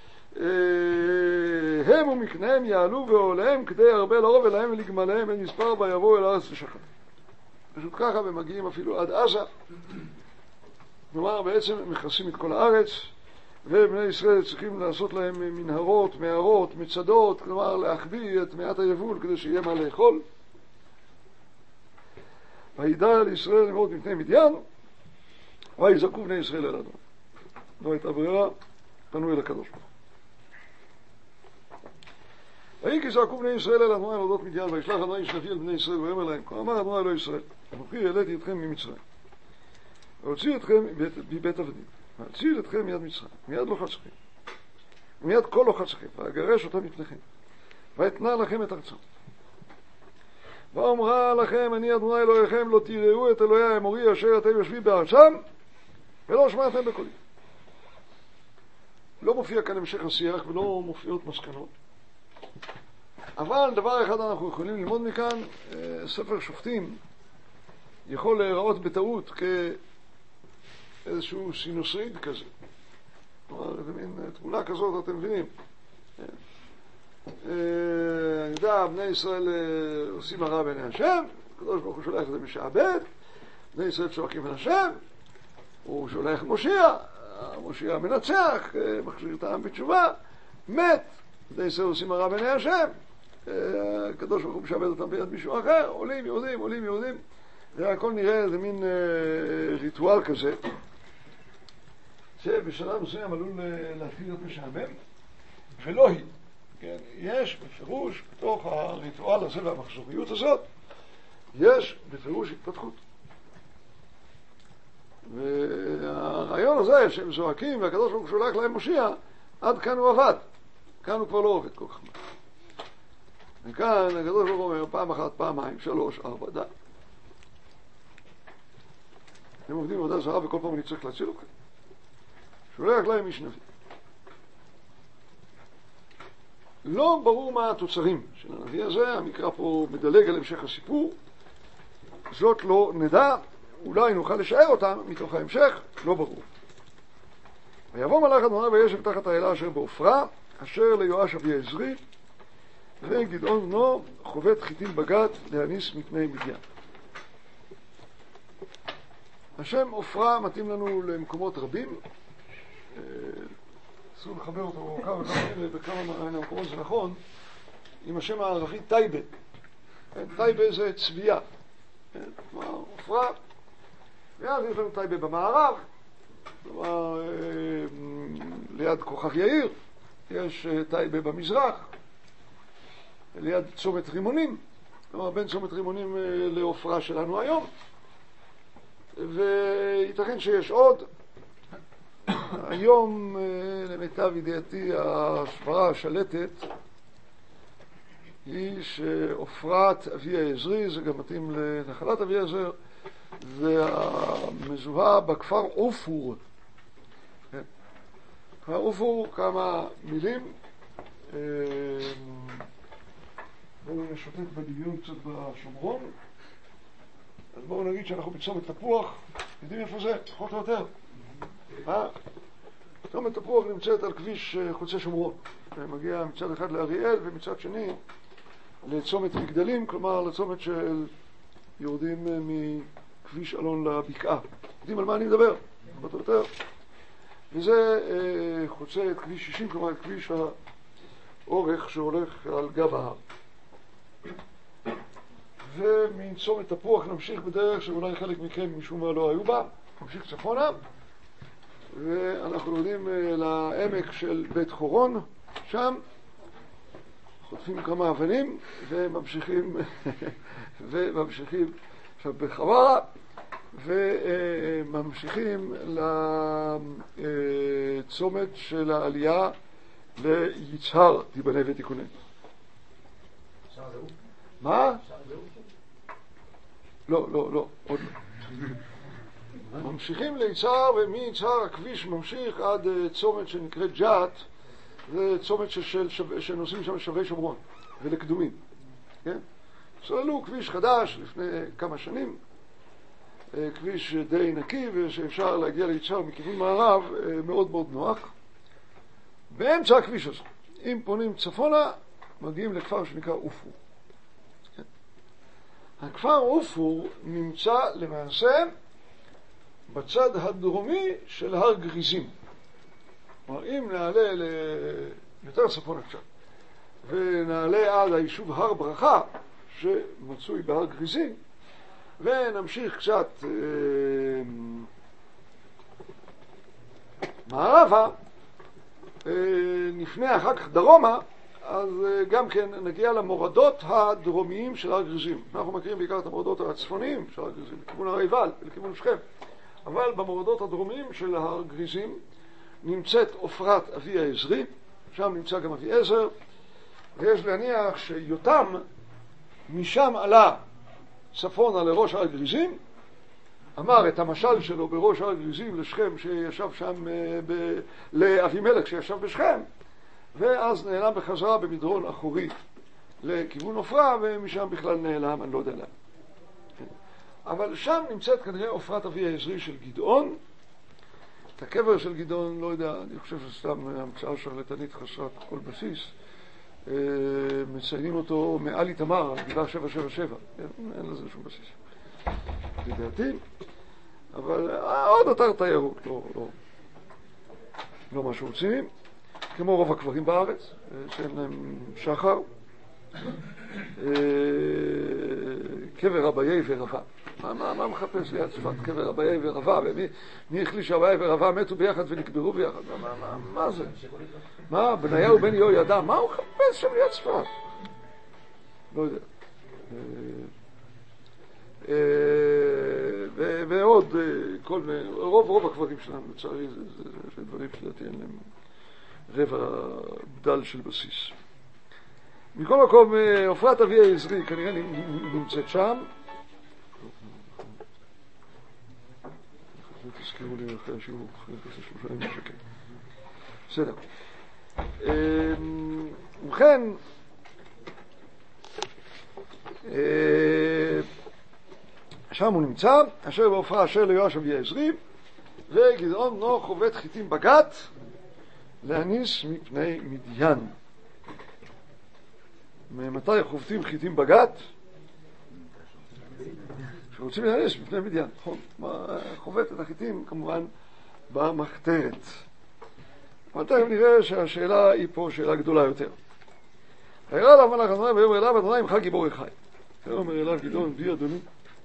הם ומקניהם יעלו ועוליהם כדי הרבה לרוב אליהם ולגמליהם אין מספר ויבואו אל הארץ לשכן. פשוט ככה, ומגיעים אפילו עד עזה. כלומר, בעצם הם מכסים את כל הארץ, ובני ישראל צריכים לעשות להם מנהרות, מערות, מצדות, כלומר להחביא את מעט היבול כדי שיהיה מה לאכול. וידע לישראל למות מפני מדיין, ויזעקו בני ישראל אל אדוני. לא הייתה ברירה, פנו אל הקדוש ברוך הוא. ויהי כי זעקו בני ישראל אל אדוני להודות מדיין, וישלח אדוני איש נביא אל בני ישראל ויאמר להם, כה אמר אדוני אלוהי ישראל, אנוכי העליתי אתכם ממצרים, והוציא אתכם מבית עבדים, והציל אתכם מיד מצרים, מיד לוחצכם. מיד כל לוחצכם, ואגרש אותם מפניכם, ואתנה לכם את ארצם. ואומרה לכם, אני אדוני אלוהיכם, לא תראו את אלוהי האמורי אשר אתם יושבים בארצם, ולא שמעתם בקולי. לא מופיע כאן המשך השיח ולא מופיעות מסקנות. אבל דבר אחד אנחנו יכולים ללמוד מכאן, ספר שופטים יכול להיראות בטעות כאיזשהו סינוסואיד כזה. כלומר, זה מין תמונה כזאת, אתם מבינים. אני יודע, בני ישראל עושים הרע בעיני השם, הקדוש ברוך הוא שולח את זה משעבד, בני ישראל צועקים על השם, הוא שולח מושיע, המושיע מנצח, מחזיר את העם בתשובה, מת, בני ישראל עושים הרע בעיני השם, הקדוש ברוך הוא משעבד אותם ביד מישהו אחר, עולים יהודים, והכל נראה איזה מין ריטואל כזה, שבשלב מסוים עלול להתחיל להיות משעמם, ולא היא. כן, יש בפירוש, בתוך הריטואל הזה והמחזוריות הזאת, יש בפירוש התפתחות. והרעיון הזה שהם זועקים והקדוש ברוך הוא שולח להם מושיע, עד כאן הוא עבד. כאן הוא כבר לא עובד כל כך מהר. וכאן הקדוש ברוך הוא אומר פעם אחת, פעמיים, 3, 4, די. הם עובדים עבודה זרה וכל פעם אני צריך להציל אתכם. שולח להם איש נביא. לא ברור מה התוצרים של הנביא הזה, המקרא פה מדלג על המשך הסיפור, זאת לא נדע, אולי נוכל לשער אותם מתוך ההמשך, לא ברור. ויבוא מלאך אדוני וישב תחת האלה אשר בעופרה, אשר ליואש אבי עזרי, וגדעון בנו חובט חיטים בגת להניס מפני מדיין. השם עופרה מתאים לנו למקומות רבים, אסור לחבר אותו בכמה מקומות, זה נכון, עם השם הערבי טייבה. טייבה זה צבייה. עופרה, ואז יש לנו טייבה במערב, כלומר, ליד כוכב יאיר, יש טייבה במזרח, ליד צומת רימונים, כלומר בין צומת רימונים לעופרה שלנו היום, וייתכן שיש עוד. היום, למיטב ידיעתי, הסברה השלטת היא שעופרת אבי העזרי, זה גם מתאים לנחלת אבי העזר, זה המזוהה בכפר עופור. כפר עופור, כמה מילים. בואו נשוטט בדמיון קצת בשומרון. אז בואו נגיד שאנחנו בצומת תפוח, יודעים איפה זה? פחות או יותר. צומת תפוח נמצאת על כביש חוצה שומרון. מגיע מצד אחד לאריאל ומצד שני לצומת מגדלים, כלומר לצומת של יורדים מכביש אלון לבקעה. יודעים על מה אני מדבר? פחות או יותר. וזה חוצה את כביש 60, כלומר את כביש האורך שהולך על גב ההר. ומצומת תפוח נמשיך בדרך שאולי חלק מכם משום מה לא היו בה, נמשיך צפונה, ואנחנו יורדים לעמק של בית חורון, שם חוטפים כמה אבנים וממשיכים עכשיו בחווארה, וממשיכים לצומת של העלייה ליצהר תיבנה ותיקונן. מה? לא, עוד לא. ממשיכים ליצהר, ומיצהר הכביש ממשיך עד צומת שנקראת ג'ת, זה צומת שנוסעים שם שבי שומרון ולקדומים. כן? סללו כביש חדש לפני כמה שנים, כביש די נקי ושאפשר להגיע ליצהר מכיוון מערב מאוד מאוד נוח. באמצע הכביש הזה, אם פונים צפונה, מגיעים לכפר שנקרא עופור. הכפר עופור נמצא למעשה בצד הדרומי של הר גריזים. כלומר, אם נעלה יותר צפונה קצת, ונעלה עד היישוב הר ברכה, שמצוי בהר גריזים, ונמשיך קצת מערבה, נפנה אחר כך דרומה, אז גם כן נגיע למורדות הדרומיים של הר גריזים. אנחנו מכירים בעיקר את המורדות הצפוניים של הר גריזים, לכיוון הר עיבל ולכיוון שכם. אבל במורדות הדרומיים של הר גריזים נמצאת עופרת אבי העזרי, שם נמצא גם אביעזר, ויש להניח שיותם משם עלה צפונה לראש הר גריזים, אמר את המשל שלו בראש הר גריזים לשכם שישב שם, לאבימלך שישב בשכם, ואז נעלם בחזרה במדרון אחורי לכיוון עופרה, ומשם בכלל נעלם, אני לא יודע למה. אבל שם נמצאת כנראה עופרת אבי העזרי של גדעון. את הקבר של גדעון, לא יודע, אני חושב שסתם המצאה שרלטנית חסרת כל בסיס. מציינים אותו מעל איתמר, גבעה 777. אין לזה שום בסיס. לדעתי. אבל עוד אתר תיירות, לא משהו רציני. כמו רוב הקברים בארץ, שאין להם שחר. קבר אביי ורבא. מה מחפש ליד צפת קבר אביי ורבא? ומי החליט שאביי ורבא מתו ביחד ונקברו ביחד? מה זה? מה? בניהו בן יהוידע? מה הוא מחפש שם ליד צפת? לא יודע. ועוד רוב הקברים שלנו, לצערי, זה דברים שלדעתי אין להם רבע דל של בסיס. מכל מקום, עופרת אבי העזרי כנראה נמצאת שם. תזכירו לי אחרי השיעור, אחרי 3 ימים שקל. בסדר. ובכן, שם הוא נמצא, אשר בעופרה אשר ליואש אבי העזרי, וגדעון בנו חובט חיטים בגת להניס מפני מדיין. ממתי חובטים חיטים בגת? שרוצים להניס מפני מדיין, נכון? חובט את החיטים כמובן במחתרת. אבל תכף נראה שהשאלה היא פה שאלה גדולה יותר. וירא אליו מלאך אדוני ויאמר אליו אדוני עמך גיבור חי. ויאמר אליו גדעון בי אדוני,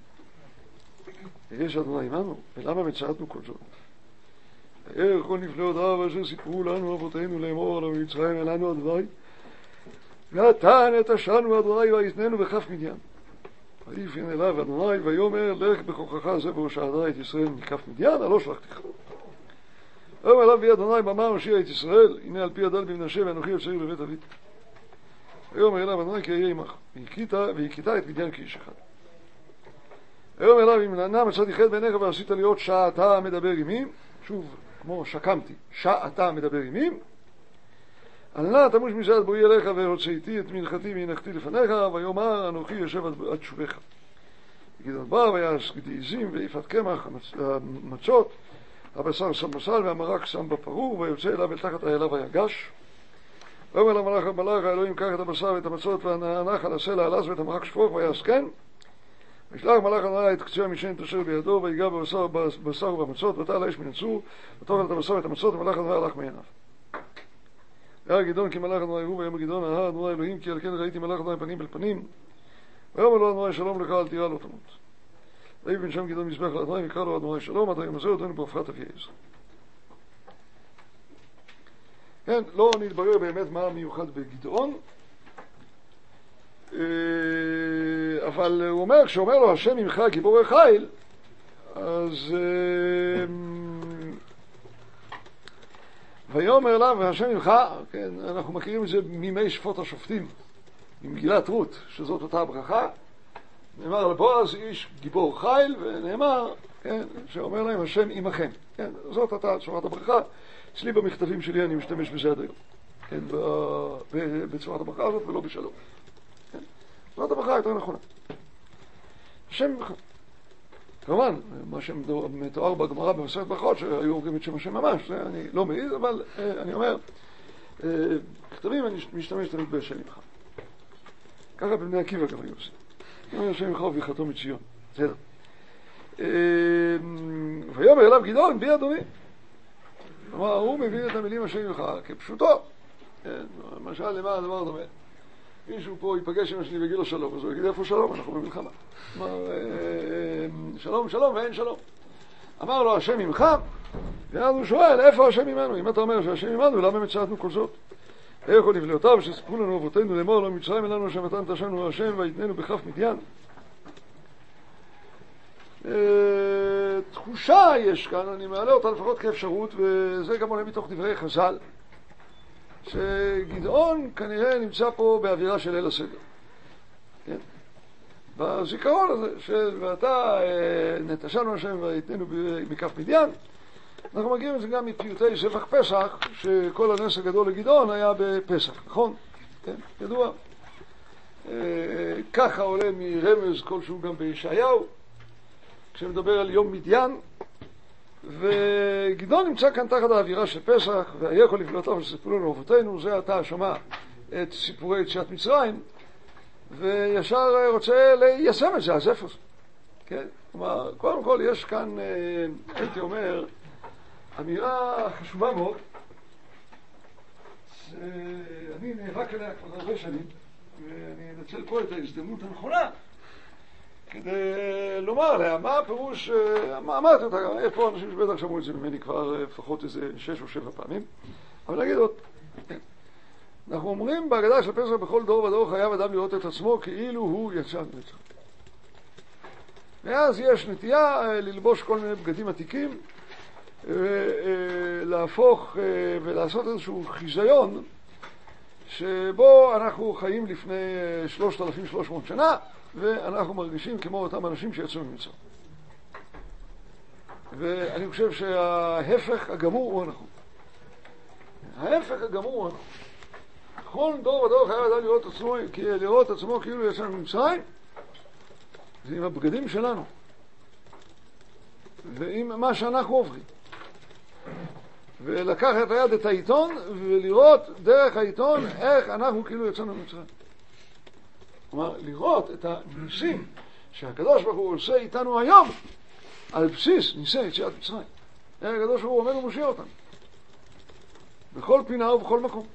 יש אדוני עמנו, ולמה מצאתנו כל זאת? וירא כל נפלאותיו אשר סיפרו לנו אבותינו לאמור עליו במצרים אלינו אדוני, נתן את אשרנו אדוני ויתננו בכף מדיין. ויפן אליו אדוני ויאמר לך בכוחך זה והושעת את ישראל מכף מדיין, הלא שלחתיך. ויאמר אליו בי אדוני במה הושיע את ישראל, הנה על פי הדל במנשה ואנוכי יוצאי בבית אבי. ויאמר אליו אדוני כי אהיה עמך, והכית את מדיין כאיש אחד. ויאמר אליו אם נא מצאתי חטא בעיניך ועשית לי עוד שעתה מדבר עמי, שוב כמו שקמתי, שעתה מדבר עמי, על נא תמוש מזה עד בואי אליך והוצאתי את מנחתי והנחתי לפניך, ויאמר אנוכי יושב עד שובך. גדעון בא ויעש גדיזים ויפת קמח המצות, הבשר שם בסל והמרק שם בפרור, ויוצא אליו אל תחת האלה ויגש. ויאמר למלאך האלוהים קח את הבשר ואת המצות והנח על הסלע על אז ואת המרק שפוך ויעש כן. וישלח מלאך אדוני את קצה המשענת אשר בידו ויגע בבשר ובמצות ותעל האש מן הצור ותאכל את הבשר ואת המצות ומלאך אדוני הלך מעיניו. וירא גדעון כי מלאך אדוני הוא ויאמר גדעון אהה אדוני אלוהים כי על כן ראיתי מלאך אדוני פנים אל פנים. ויאמר לו אדוני שלום לך אל תירא לא תמות. ויבן שם גדעון מזבח לאדוני ויקרא לו אדוני שלום עד היום הזה אותנו בעופרת אבי העזרי. כן, לא נתברר באמת מה המיוחד בגדעון, אבל הוא אומר, כשאומר לו השם עמך גיבור חיל, אז ויאמר לה והשם עמך, כן, אנחנו מכירים את זה מימי שפוט השופטים, ממגילת רות, שזאת אותה הברכה, נאמר לבועז איש גיבור חיל, ונאמר, כן, שאומר להם השם עמכם, כן, זאת אותה צורת הברכה. אצלי במכתבים שלי אני משתמש בזה עד היום, כן, בצורת הברכה הזאת ולא בשלום. כן? זאת הברכה יותר נכונה. השם עמך. כמובן, מה שמתואר בגמרא במסכת ברכות, שהיו אומרים את שם השם ממש, זה אני לא מעיז, אבל אני אומר, בכתבים אני משתמש תמיד בשם עמך. ככה בבני עקיבא גם היו עושים. אומר השם עמך וברכתו מציון. בסדר. ויאמר אליו גדעון בי אדוני. כלומר, הוא מבין את המילים השם עמך כפשוטו. למשל, למה הדבר דומה? מישהו פה ייפגש עם השני ויגיד לו שלום, אז הוא יגיד איפה שלום? אנחנו במלחמה. אמר, שלום, שלום ואין שלום. אמר לו השם עמך, ואז הוא שואל, איפה השם עמנו? אם אתה אומר שהשם עמנו, למה מצאתנו כל זאת? איך עוד נפלאותיו שסיפרו לנו אבותינו לאמור לא מצרים אלינו אשר נתן את השמנו השם ויתננו בכף מדיין. תחושה יש כאן, אני מעלה אותה לפחות כאפשרות, וזה גם עולה מתוך דברי חז"ל, שגדעון כנראה נמצא פה באווירה של ליל הסדר. כן? בזיכרון הזה של ואתה נטשנו השם והייתנו מכף מדיין, אנחנו מגיעים את זה גם מפיוטי ספח פסח, שכל הנס הגדול לגדעון היה בפסח, נכון? כן, ידוע. ככה עולה מרמז כלשהו גם בישעיהו, כשמדבר על יום מדיין, וגדעון נמצא כאן תחת האווירה של פסח, והיכול לפלוטיו שסיפרו לנו אבותינו, זה אתה שמע את סיפורי יציאת מצרים, וישר רוצה ליישם את זה, אז איפה זה? כן? כלומר, קודם כל יש כאן, הייתי אומר, אמירה חשובה מאוד, שאני נאבק עליה כבר הרבה שנים, ואני אנצל פה את ההזדמנות הנכונה כדי לומר עליה מה הפירוש, אמרתי אותה, יש פה אנשים שבטח שמעו את זה ממני כבר לפחות איזה 6 או 7 פעמים, אבל נגיד עוד, אנחנו אומרים בהגדה של פסח בכל דור ודור חייב אדם לראות את עצמו כאילו הוא יצא ממצרים. ואז יש נטייה ללבוש כל מיני בגדים עתיקים, להפוך ולעשות איזשהו חיזיון שבו אנחנו חיים לפני 3,300 שנה ואנחנו מרגישים כמו אותם אנשים שיצאו ממצרים. ואני חושב שההפך הגמור הוא הנכון. ההפך הגמור הוא הנכון. כל דור ודור חייב אדם לראות את עצמו כאילו יצא ממצרים, זה עם הבגדים שלנו ועם מה שאנחנו עוברים. ולקחת ליד את העיתון ולראות דרך העיתון איך אנחנו כאילו יצאנו ממצרים. כלומר, לראות את הניסים שהקדוש ברוך הוא עושה איתנו היום על בסיס ניסי יציאת מצרים. הקדוש ברוך הוא עומד ומושיע אותנו בכל פינה ובכל מקום.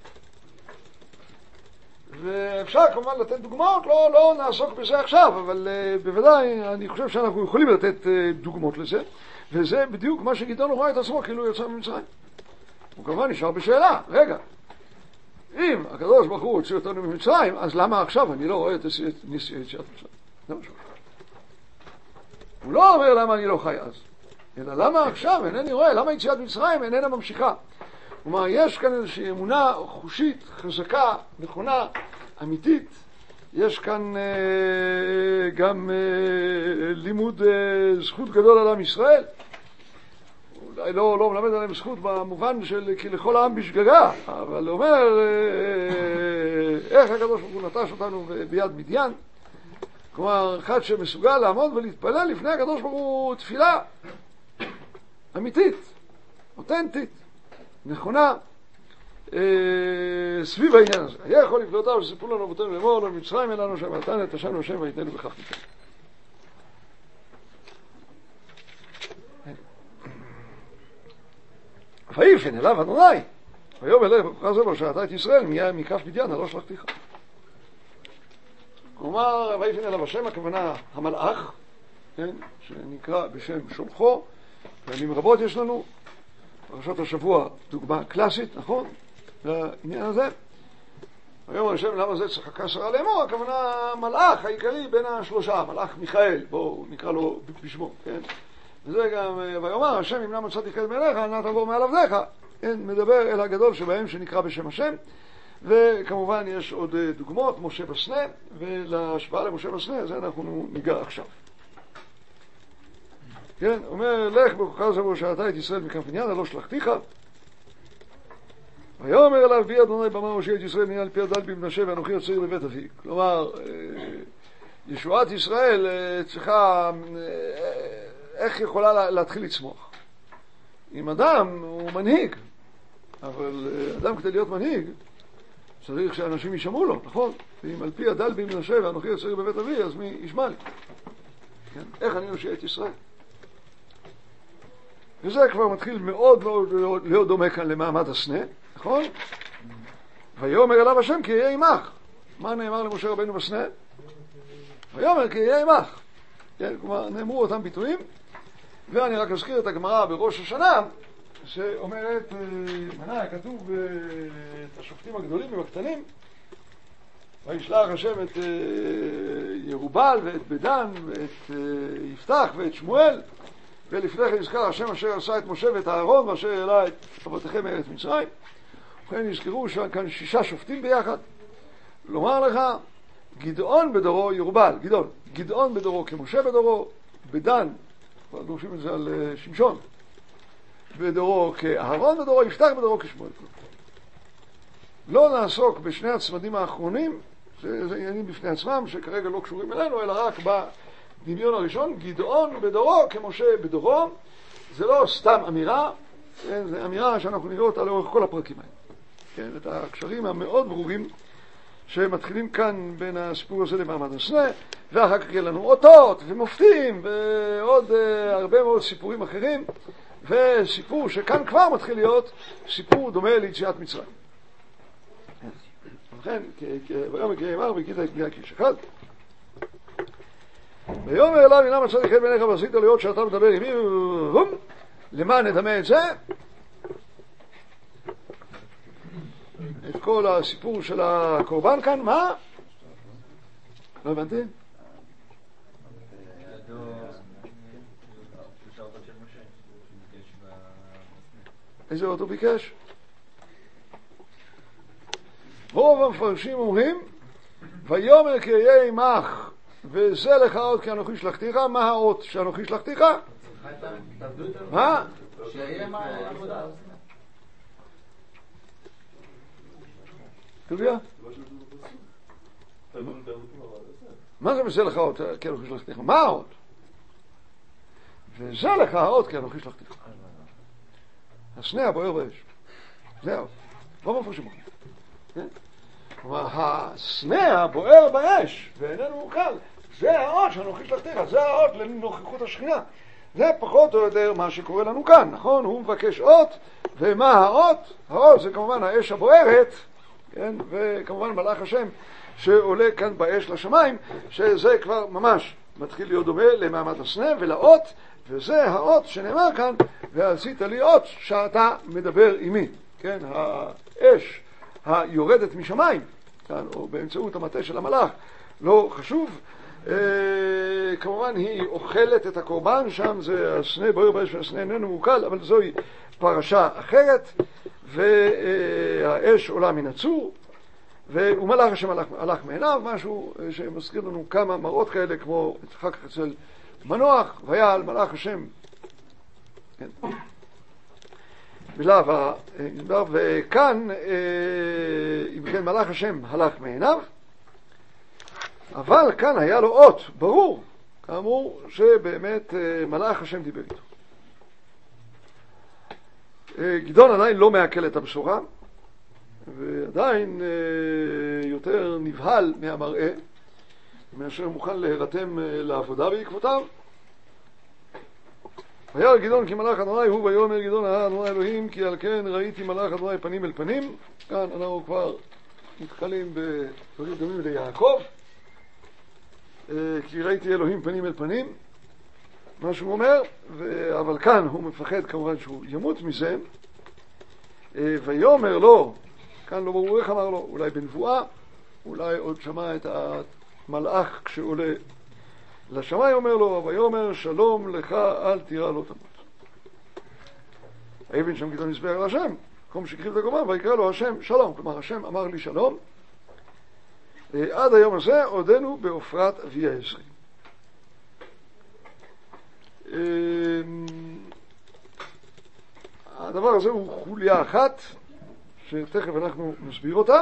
ואפשר כמובן לתת דוגמאות, לא נעסוק בזה עכשיו, אבל בוודאי אני חושב שאנחנו יכולים לתת דוגמאות לזה, וזה בדיוק מה שגדעון רואה את עצמו כאילו הוא יצא ממצרים. הוא כמובן נשאר בשאלה, רגע, אם הקדוש ברוך הוא הוציא אותנו ממצרים, אז למה עכשיו אני לא רואה את ניסי יציאת מצרים? זה משהו. הוא לא אומר למה אני לא חי אז, אלא למה עכשיו אינני רואה, למה יציאת מצרים איננה ממשיכה. כלומר, יש כאן איזושהי אמונה חושית, חזקה, נכונה, אמיתית. יש כאן גם לימוד זכות גדול על עם ישראל. אולי לא מלמד עליהם זכות במובן של כי לכל העם בשגגה, אבל אומר איך הקדוש ברוך הוא נטש אותנו ביד מדיין. כלומר, אחד שמסוגל לעמוד ולהתפלל לפני הקדוש ברוך הוא תפילה אמיתית, אותנטית, נכונה, סביב העניין הזה. היה יכול לפלוטיו שסיפרו לנו אבותינו לאמור לו מצרים אלינו שם ואתה נטשנו השם ויתננו בכך ניתן. ויפן אליו אדוני ויאמר אליך בכוחך זה והושעת את ישראל מכף מדיין הלא שלחתיך. כלומר, ויפן אליו השם, הכוונה המלאך, כן, שנקרא בשם שולחו, פעמים רבות יש לנו פרשת השבוע דוגמה קלאסית, נכון? לעניין הזה. ויאמר השם למה זה צחקה שרה לאמור, הכוונה מלאך העיקרי בין השלושה, מלאך מיכאל, בואו נקרא לו בשמו, כן? וזה גם, ויאמר השם אם לא מצאתי חן בעיניך אל תעבור מעל עבדיך, כן? מדבר אל הגדול שבהם שנקרא בשם השם. וכמובן יש עוד דוגמאות, משה בסנה, ולהשפעה למשה בסנה, זה אנחנו ניגע עכשיו. כן, אומר, לך בכוחך זה והושעת את ישראל מכף מדיין הלא שלחתיך. ויאמר אליו בי אדוני במה הושיע את ישראל מדיין על פי הדל במנשה ואנוכי יוצר לבית אבי. כלומר, ישועת ישראל צריכה, איך יכולה להתחיל לצמוח? אם אדם הוא מנהיג, אבל אדם כדי להיות מנהיג, צריך שאנשים ישמעו לו, נכון? ואם על פי הדל במנשה ואנוכי יוצר בבית אבי, אז מי ישמע לי? כן? איך אני יושיע את ישראל? וזה כבר מתחיל מאוד מאוד להיות דומה כאן למעמד הסנה, נכון? ויאמר אליו השם כי יהיה עמך. מה נאמר למשה רבנו בסנה? ויאמר כי יהיה עמך. כן, כלומר, נאמרו אותם ביטויים, ואני רק אזכיר את הגמרא בראש השנה, שאומרת, מנה, כתוב את השופטים הגדולים והקטנים, וישלח השם את ירובל ואת בדן ואת יפתח ואת שמואל, ולפני כן נזכר השם אשר עשה את משה ואת אהרון ואשר העלה את אבותיכם מארץ מצרים. ובכן נזכרו כאן 6 שופטים ביחד. לומר לך, גדעון בדורו ירבל, גדעון בדורו כמשה בדורו, בדן, כבר דורשים את זה על שמשון, בדורו כאהרון בדורו, יפתח בדורו כשמואל. לא נעסוק בשני הצמדים האחרונים, זה עניינים בפני עצמם שכרגע לא קשורים אלינו, אלא רק בדמיון הראשון, גדעון בדורו כמשה בדורו. זה לא סתם אמירה, כן, זה אמירה שאנחנו נראה אותה לאורך כל הפרקים האלה. כן, את הקשרים המאוד ברורים שמתחילים כאן בין הסיפור הזה למעמד הסנה, ואחר כך יהיה לנו אותות ומופתים ועוד הרבה מאוד סיפורים אחרים, וסיפור שכאן כבר מתחיל להיות סיפור דומה ליציאת מצרים. לכן, ויאמר כי אמר וכית את בני כאיש אחד. ויאמר אליו הנה מצאתי חן בעיניך ועשית להיות שאתה מדבר עמי, למה נדמה את זה? את כל הסיפור של הקורבן כאן, מה? לא הבנתי? איזה אות הוא ביקש? רוב המפרשים אומרים ויאמר כי אהיה עמך וזה לך אות כי אנוכי שלחתיך. מה האות שאנוכי שלחתיך? מה? תוביה? מה זה וזה לך אות כי אנוכי שלחתיך? מה האות? וזה לך האות כי אנוכי שלחתיך. הסנה הבוער באש. זה האות. רוב המפרשים אומרים. כלומר, הסנה הבוער באש ואיננו מוכר, זה האות שאנוכי שלחתיך, זה האות לנוכחות השכינה. זה פחות או יותר מה שקורה לנו כאן, נכון? הוא מבקש אות, ומה האות? האות זה כמובן האש הבוערת, כן? וכמובן מלאך השם שעולה כאן באש לשמיים, שזה כבר ממש מתחיל להיות דומה למעמד הסנה ולאות, וזה האות שנאמר כאן, ועשית לי אות שאתה מדבר עמי, כן? האש היורדת משמיים, כן? או באמצעות המטה של המלאך, לא חשוב. כמובן היא אוכלת את הקורבן, שם זה הסנה בוער באש והסנה איננו מעוקל, אבל זוהי פרשה אחרת, והאש עולה מן הצור, ומלאך השם הלך מעיניו, משהו שמזכיר לנו כמה מראות כאלה, כמו אחר כך אצל מנוח, ויעל מלאך השם, כן. וכאן, אם כן, מלאך השם הלך מעיניו, אבל כאן היה לו אות, ברור, כאמור שבאמת מלאך השם דיבר איתו. גדעון עדיין לא מעכל את הבשורה, ועדיין יותר נבהל מהמראה, מאשר מוכן להירתם לעבודה בעקבותיו. וירא גדעון כי מלאך אדוני הוא, ויאמר גדעון אדוני אלוהים כי על כן ראיתי מלאך אדוני פנים אל פנים. כאן אנחנו כבר נתקלים בדברים דומים ליעקב, כי ראיתי אלוהים פנים אל פנים, מה שהוא אומר, אבל כאן הוא מפחד כמובן שהוא ימות מזה. ויאמר לו, כאן לא ברור איך אמר לו, אולי בנבואה, אולי עוד שמע את המלאך כשעולה לשמיים, אומר לו, ויאמר שלום לך אל תירא לא תמות. ויבן שם גדעון יזבח על השם, מקום שהקריב את הקורבן, ויקרא לו השם שלום, כלומר השם אמר לי שלום. עד היום הזה עודנו בעופרת אבי העשרים. הדבר הזה הוא חוליה אחת שתכף אנחנו נסביר אותה,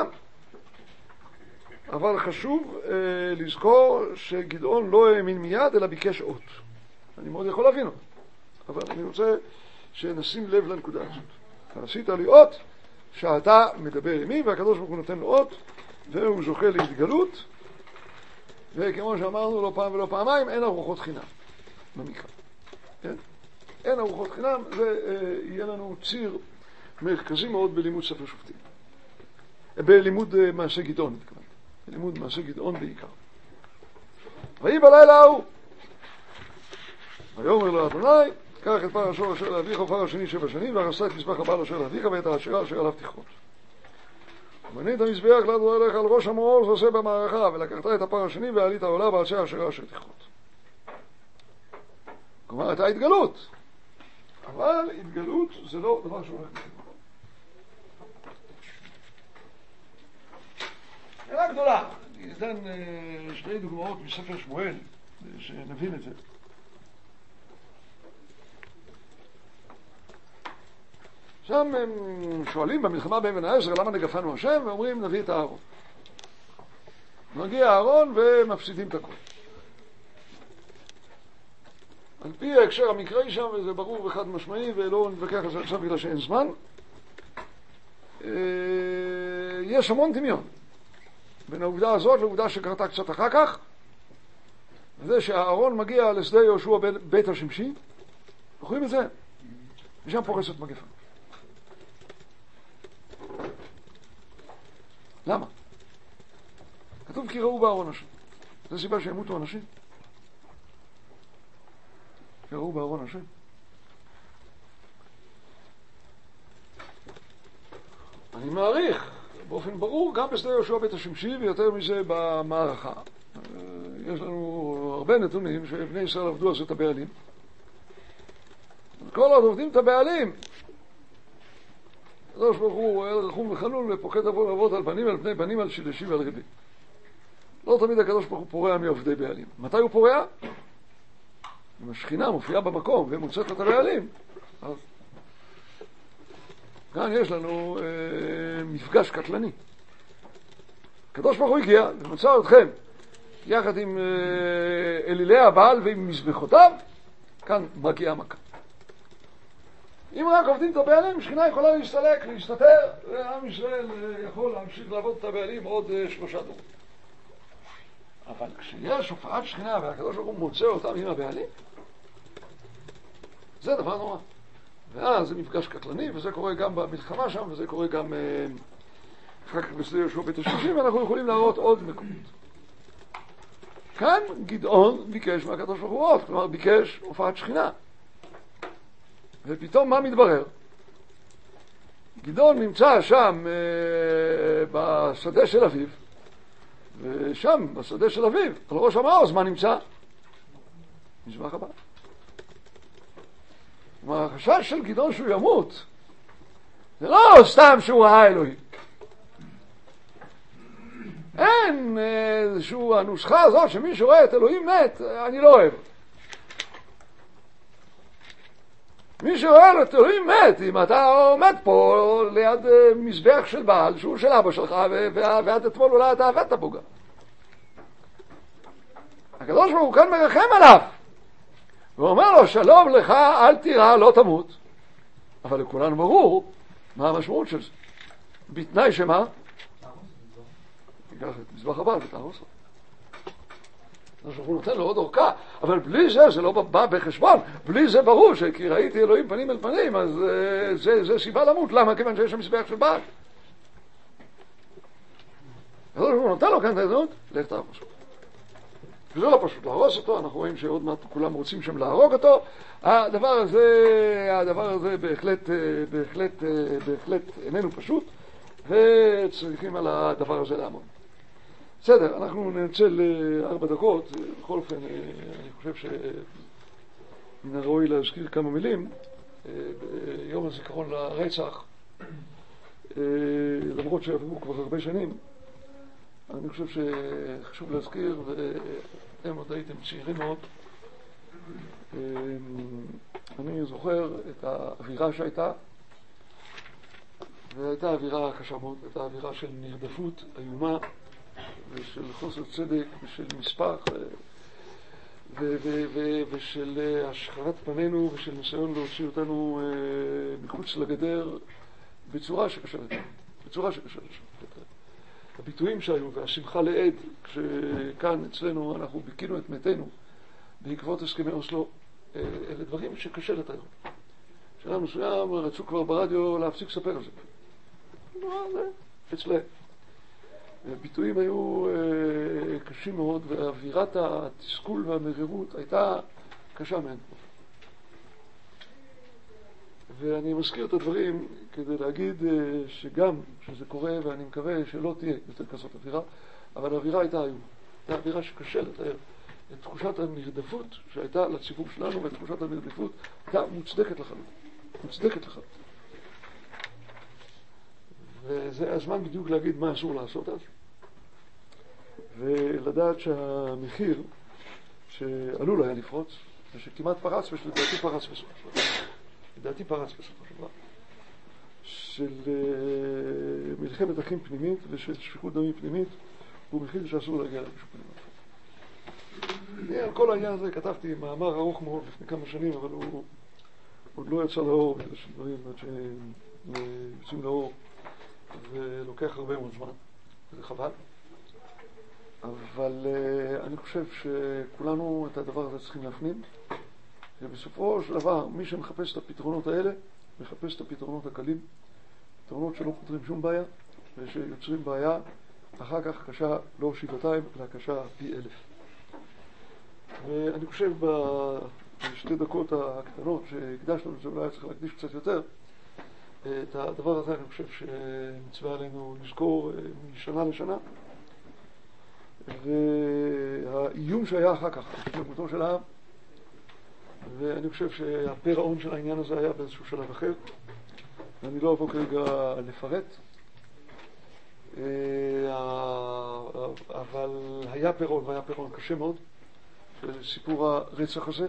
אבל חשוב לזכור שגדעון לא האמין מיד אלא ביקש אות. אני מאוד יכול להבין אותו, אבל אני רוצה שנשים לב לנקודה הזאת. עשית לי אות שאתה מדבר עמי, והקדוש ברוך הוא נותן לו אות והוא זוכה להתגלות, וכמו שאמרנו לא פעם ולא פעמיים, אין ארוחות חינם במקרא, כן? אין ארוחות חינם, זה יהיה לנו ציר מרכזי מאוד בלימוד ספר שופטים, בלימוד מעשה גדעון, בלימוד מעשה גדעון בעיקר. ויהי בלילה ההוא ויאמר לו אדוני קח את פר השור אשר לאביך ופר השני 7 שנים והרסת את מזבח הבעל אשר לאביך ואת האשרה אשר עליו תכרות. ובנית המזבח לאדוני אלוהיך על ראש המאור ועושה במערכה, ולקחת את הפר השני ועלית עולה ועל זה האשרה אשר תכרות. כלומר הייתה התגלות, אבל התגלות זה לא דבר שהולך לקרות. שאלה גדולה. אני אתן שתי דוגמאות מספר שמואל, שנבין את זה. שם הם שואלים במלחמה באבן העזר למה נגפנו השם, ואומרים נביא את הארון. מגיע הארון ומפסידים את הכל. על פי ההקשר המקראי שם, וזה ברור וחד משמעי, ולא נתווכח על זה עכשיו בגלל שאין זמן, יש המון דמיון בין העובדה הזאת לעובדה שקרתה קצת אחר כך, וזה שהארון מגיע לשדה יהושע בית השמשי, זוכרים את זה? ושם פורצת מגפה. למה? כתוב כי ראו בארון השם. זו סיבה שימותו אנשים. כי ראו בארון השם. אני מעריך באופן ברור גם בשדה יהושע בית השמשי, ויותר מזה במערכה. יש לנו הרבה נתונים שבני ישראל עבדו על זה את הבעלים. כל עוד עובדים את הבעלים, הקדוש ברוך הוא רחום וחנון ופוקד עוון אבות על פנים על פני פנים על שילשים ועל ריבים. לא תמיד הקדוש ברוך הוא פורע מעובדי בעלים. מתי הוא פורע? אם השכינה מופיעה במקום ומוצאת את הבעלים, אז כאן יש לנו מפגש קטלני. הקדוש ברוך הוא הגיע ומצא אתכם יחד עם אלילי הבעל ועם מזבחותיו, כאן מגיעה מכה. אם רק עובדים את הבעלים, שכינה יכולה להסתלק, להסתתר, ועם ישראל יכול להמשיך לעבוד את הבעלים עוד 3 דורות. אבל כשיש הופעת שכינה והקדוש ברוך הוא מוצא אותם עם הבעלים, זה דבר נורא. ואז זה מפגש קטלני, וזה קורה גם במלחמה שם, וזה קורה גם אחר כך בשדה יהושע בית השמשי, ואנחנו יכולים להראות עוד מקומות. כאן גדעון ביקש מהקדוש ברוך הוא עוד, כלומר ביקש הופעת שכינה. ופתאום מה מתברר? גדעון נמצא שם בשדה של אביו, ושם בשדה של אביו, על ראש המעוז, מה נמצא? מזבח הבעל. כלומר, החשש של גדעון שהוא ימות, זה לא סתם שהוא ראה אלוהים. אין איזשהו הנוסחה הזאת שמי שרואה את אלוהים מת, אני לא אוהב. מי שרואה את אלוהים מת, אם אתה עומד פה ליד מזבח של בעל, שהוא של אבא שלך, ועד אתמול אולי אתה עבדת פה גם. הקדוש ברוך הוא כאן מרחם עליו, ואומר לו, שלום לך, אל תירא, לא תמות. אבל לכולנו ברור מה המשמעות של זה. בתנאי שמה? תיקח את מזבח הבעל ותהרוס לו. הוא נותן לו עוד אורכה, אבל בלי זה, זה לא בא בחשבון. בלי זה ברור שכי ראיתי אלוהים פנים אל פנים, אז זה סיבה למות. למה? כיוון שיש שם מזבח של בעל. הוא נותן לו כאן את ההזדמנות, לך תהרוס לו. וזה לא פשוט להרוס אותו, אנחנו רואים שעוד מעט כולם רוצים שם להרוג אותו. הדבר הזה בהחלט איננו פשוט, וצריכים על הדבר הזה לעמוד. בסדר, אנחנו ננצל 4 דקות. בכל אופן, אני חושב שמן הראוי להזכיר כמה מילים ביום הזיכרון לרצח, למרות שעברו כבר הרבה שנים. אני חושב שחשוב להזכיר, ואתם עוד הייתם צעירים מאוד, אני זוכר את האווירה שהייתה, והייתה אווירה קשה מאוד, הייתה אווירה של נרדפות איומה, ושל חוסר צדק, ושל מספח, ושל השחרת פנינו, ושל ניסיון להוציא אותנו מחוץ לגדר בצורה שקשה לתת. בצורה שקשה לתת. הביטויים שהיו והשמחה לעד, כשכאן אצלנו אנחנו ביקינו את מתינו בעקבות הסכמי אוסלו, אלה דברים שקשה לתאר. בשלב מסוים רצו כבר ברדיו להפסיק לספר על זה. זה אצלם. הביטויים היו קשים מאוד, ואווירת התסכול והמרירות הייתה קשה מהן. ואני מזכיר את הדברים כדי להגיד שגם שזה קורה, ואני מקווה שלא תהיה יותר כזאת אווירה, אבל האווירה הייתה היום. הייתה אווירה שקשה לתאר. את תחושת הנרדפות שהייתה לציבור שלנו, ואת תחושת הנרדפות הייתה מוצדקת לחלוטין. מוצדקת לחלוטין. וזה הזמן בדיוק להגיד מה אסור לעשות אז. לדעת שהמחיר שעלול היה לפרוץ, ושכמעט פרץ, ושלדעתי פרץ בסופו של דבר, לדעתי פרץ בסופו של דבר, של מלחמת אחים פנימית ושל שפיכות דמים פנימית, הוא מחיר שאסור להגיע למשהו פנימית. על כל העניין הזה כתבתי מאמר ארוך מאוד לפני כמה שנים, אבל הוא עוד לא יצא לאור, בגלל שדברים עד שהם יוצאים לאור ולוקח הרבה מאוד זמן, וזה חבל. אבל אני חושב שכולנו את הדבר הזה צריכים להפנים, ובסופו של דבר מי שמחפש את הפתרונות האלה, מחפש את הפתרונות הקלים, פתרונות שלא פותרים שום בעיה, ושיוצרים בעיה אחר כך קשה לא שבעתיים, אלא קשה פי 1000. ואני חושב בשתי דקות הקטנות שהקדשנו לזה, אולי צריך להקדיש קצת יותר, את הדבר הזה אני חושב שמצווה עלינו לזכור משנה לשנה, והאיום שהיה אחר כך, שלמותו של העם, ואני חושב שהפירעון של העניין הזה היה באיזשהו שלב אחר, ואני לא אבוא כרגע לפרט, אבל היה פירעון, והיה פירעון קשה מאוד, של סיפור הרצח הזה.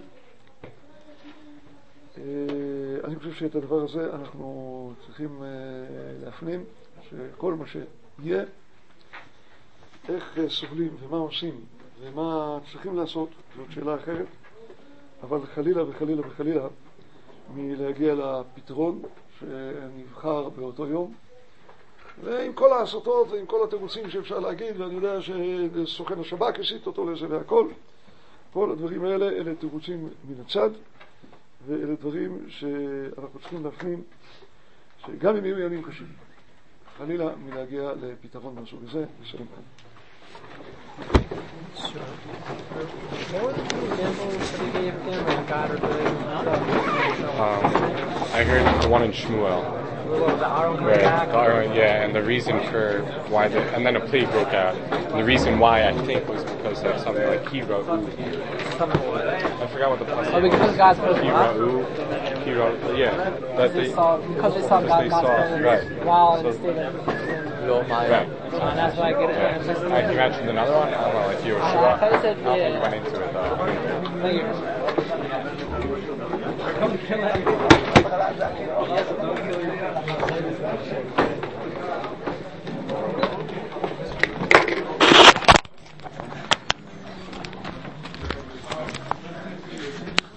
אני חושב שאת הדבר הזה אנחנו צריכים להפנים, שכל מה שיהיה, איך סובלים ומה עושים ומה צריכים לעשות, זאת שאלה אחרת, אבל חלילה וחלילה וחלילה מלהגיע לפתרון שנבחר באותו יום, ועם כל ההסתות ועם כל התירוצים שאפשר להגיד, ואני יודע שסוכן השב"כ הסית אותו לזה והכל, כל הדברים האלה, אלה תירוצים מן הצד, ואלה דברים שאנחנו צריכים להפנים, שגם אם יהיו ימים קשים, חלילה מלהגיע לפתרון מהסוג הזה, ושלום כאן. What were the two examples that he gave again, like God or good? I heard the one in Shmuel. Right, yeah, and the reason for why and then a plague broke out. And the reason why I think was because of something like Hero. I forgot what the plus was. Because God's presence. Hero, yeah. Because they saw God's presence right. while in the state of right. And that's why I get it. You mentioned another one? I don't know, like Yehoshua. I thought you said, I don't think you went into it though. Thank you.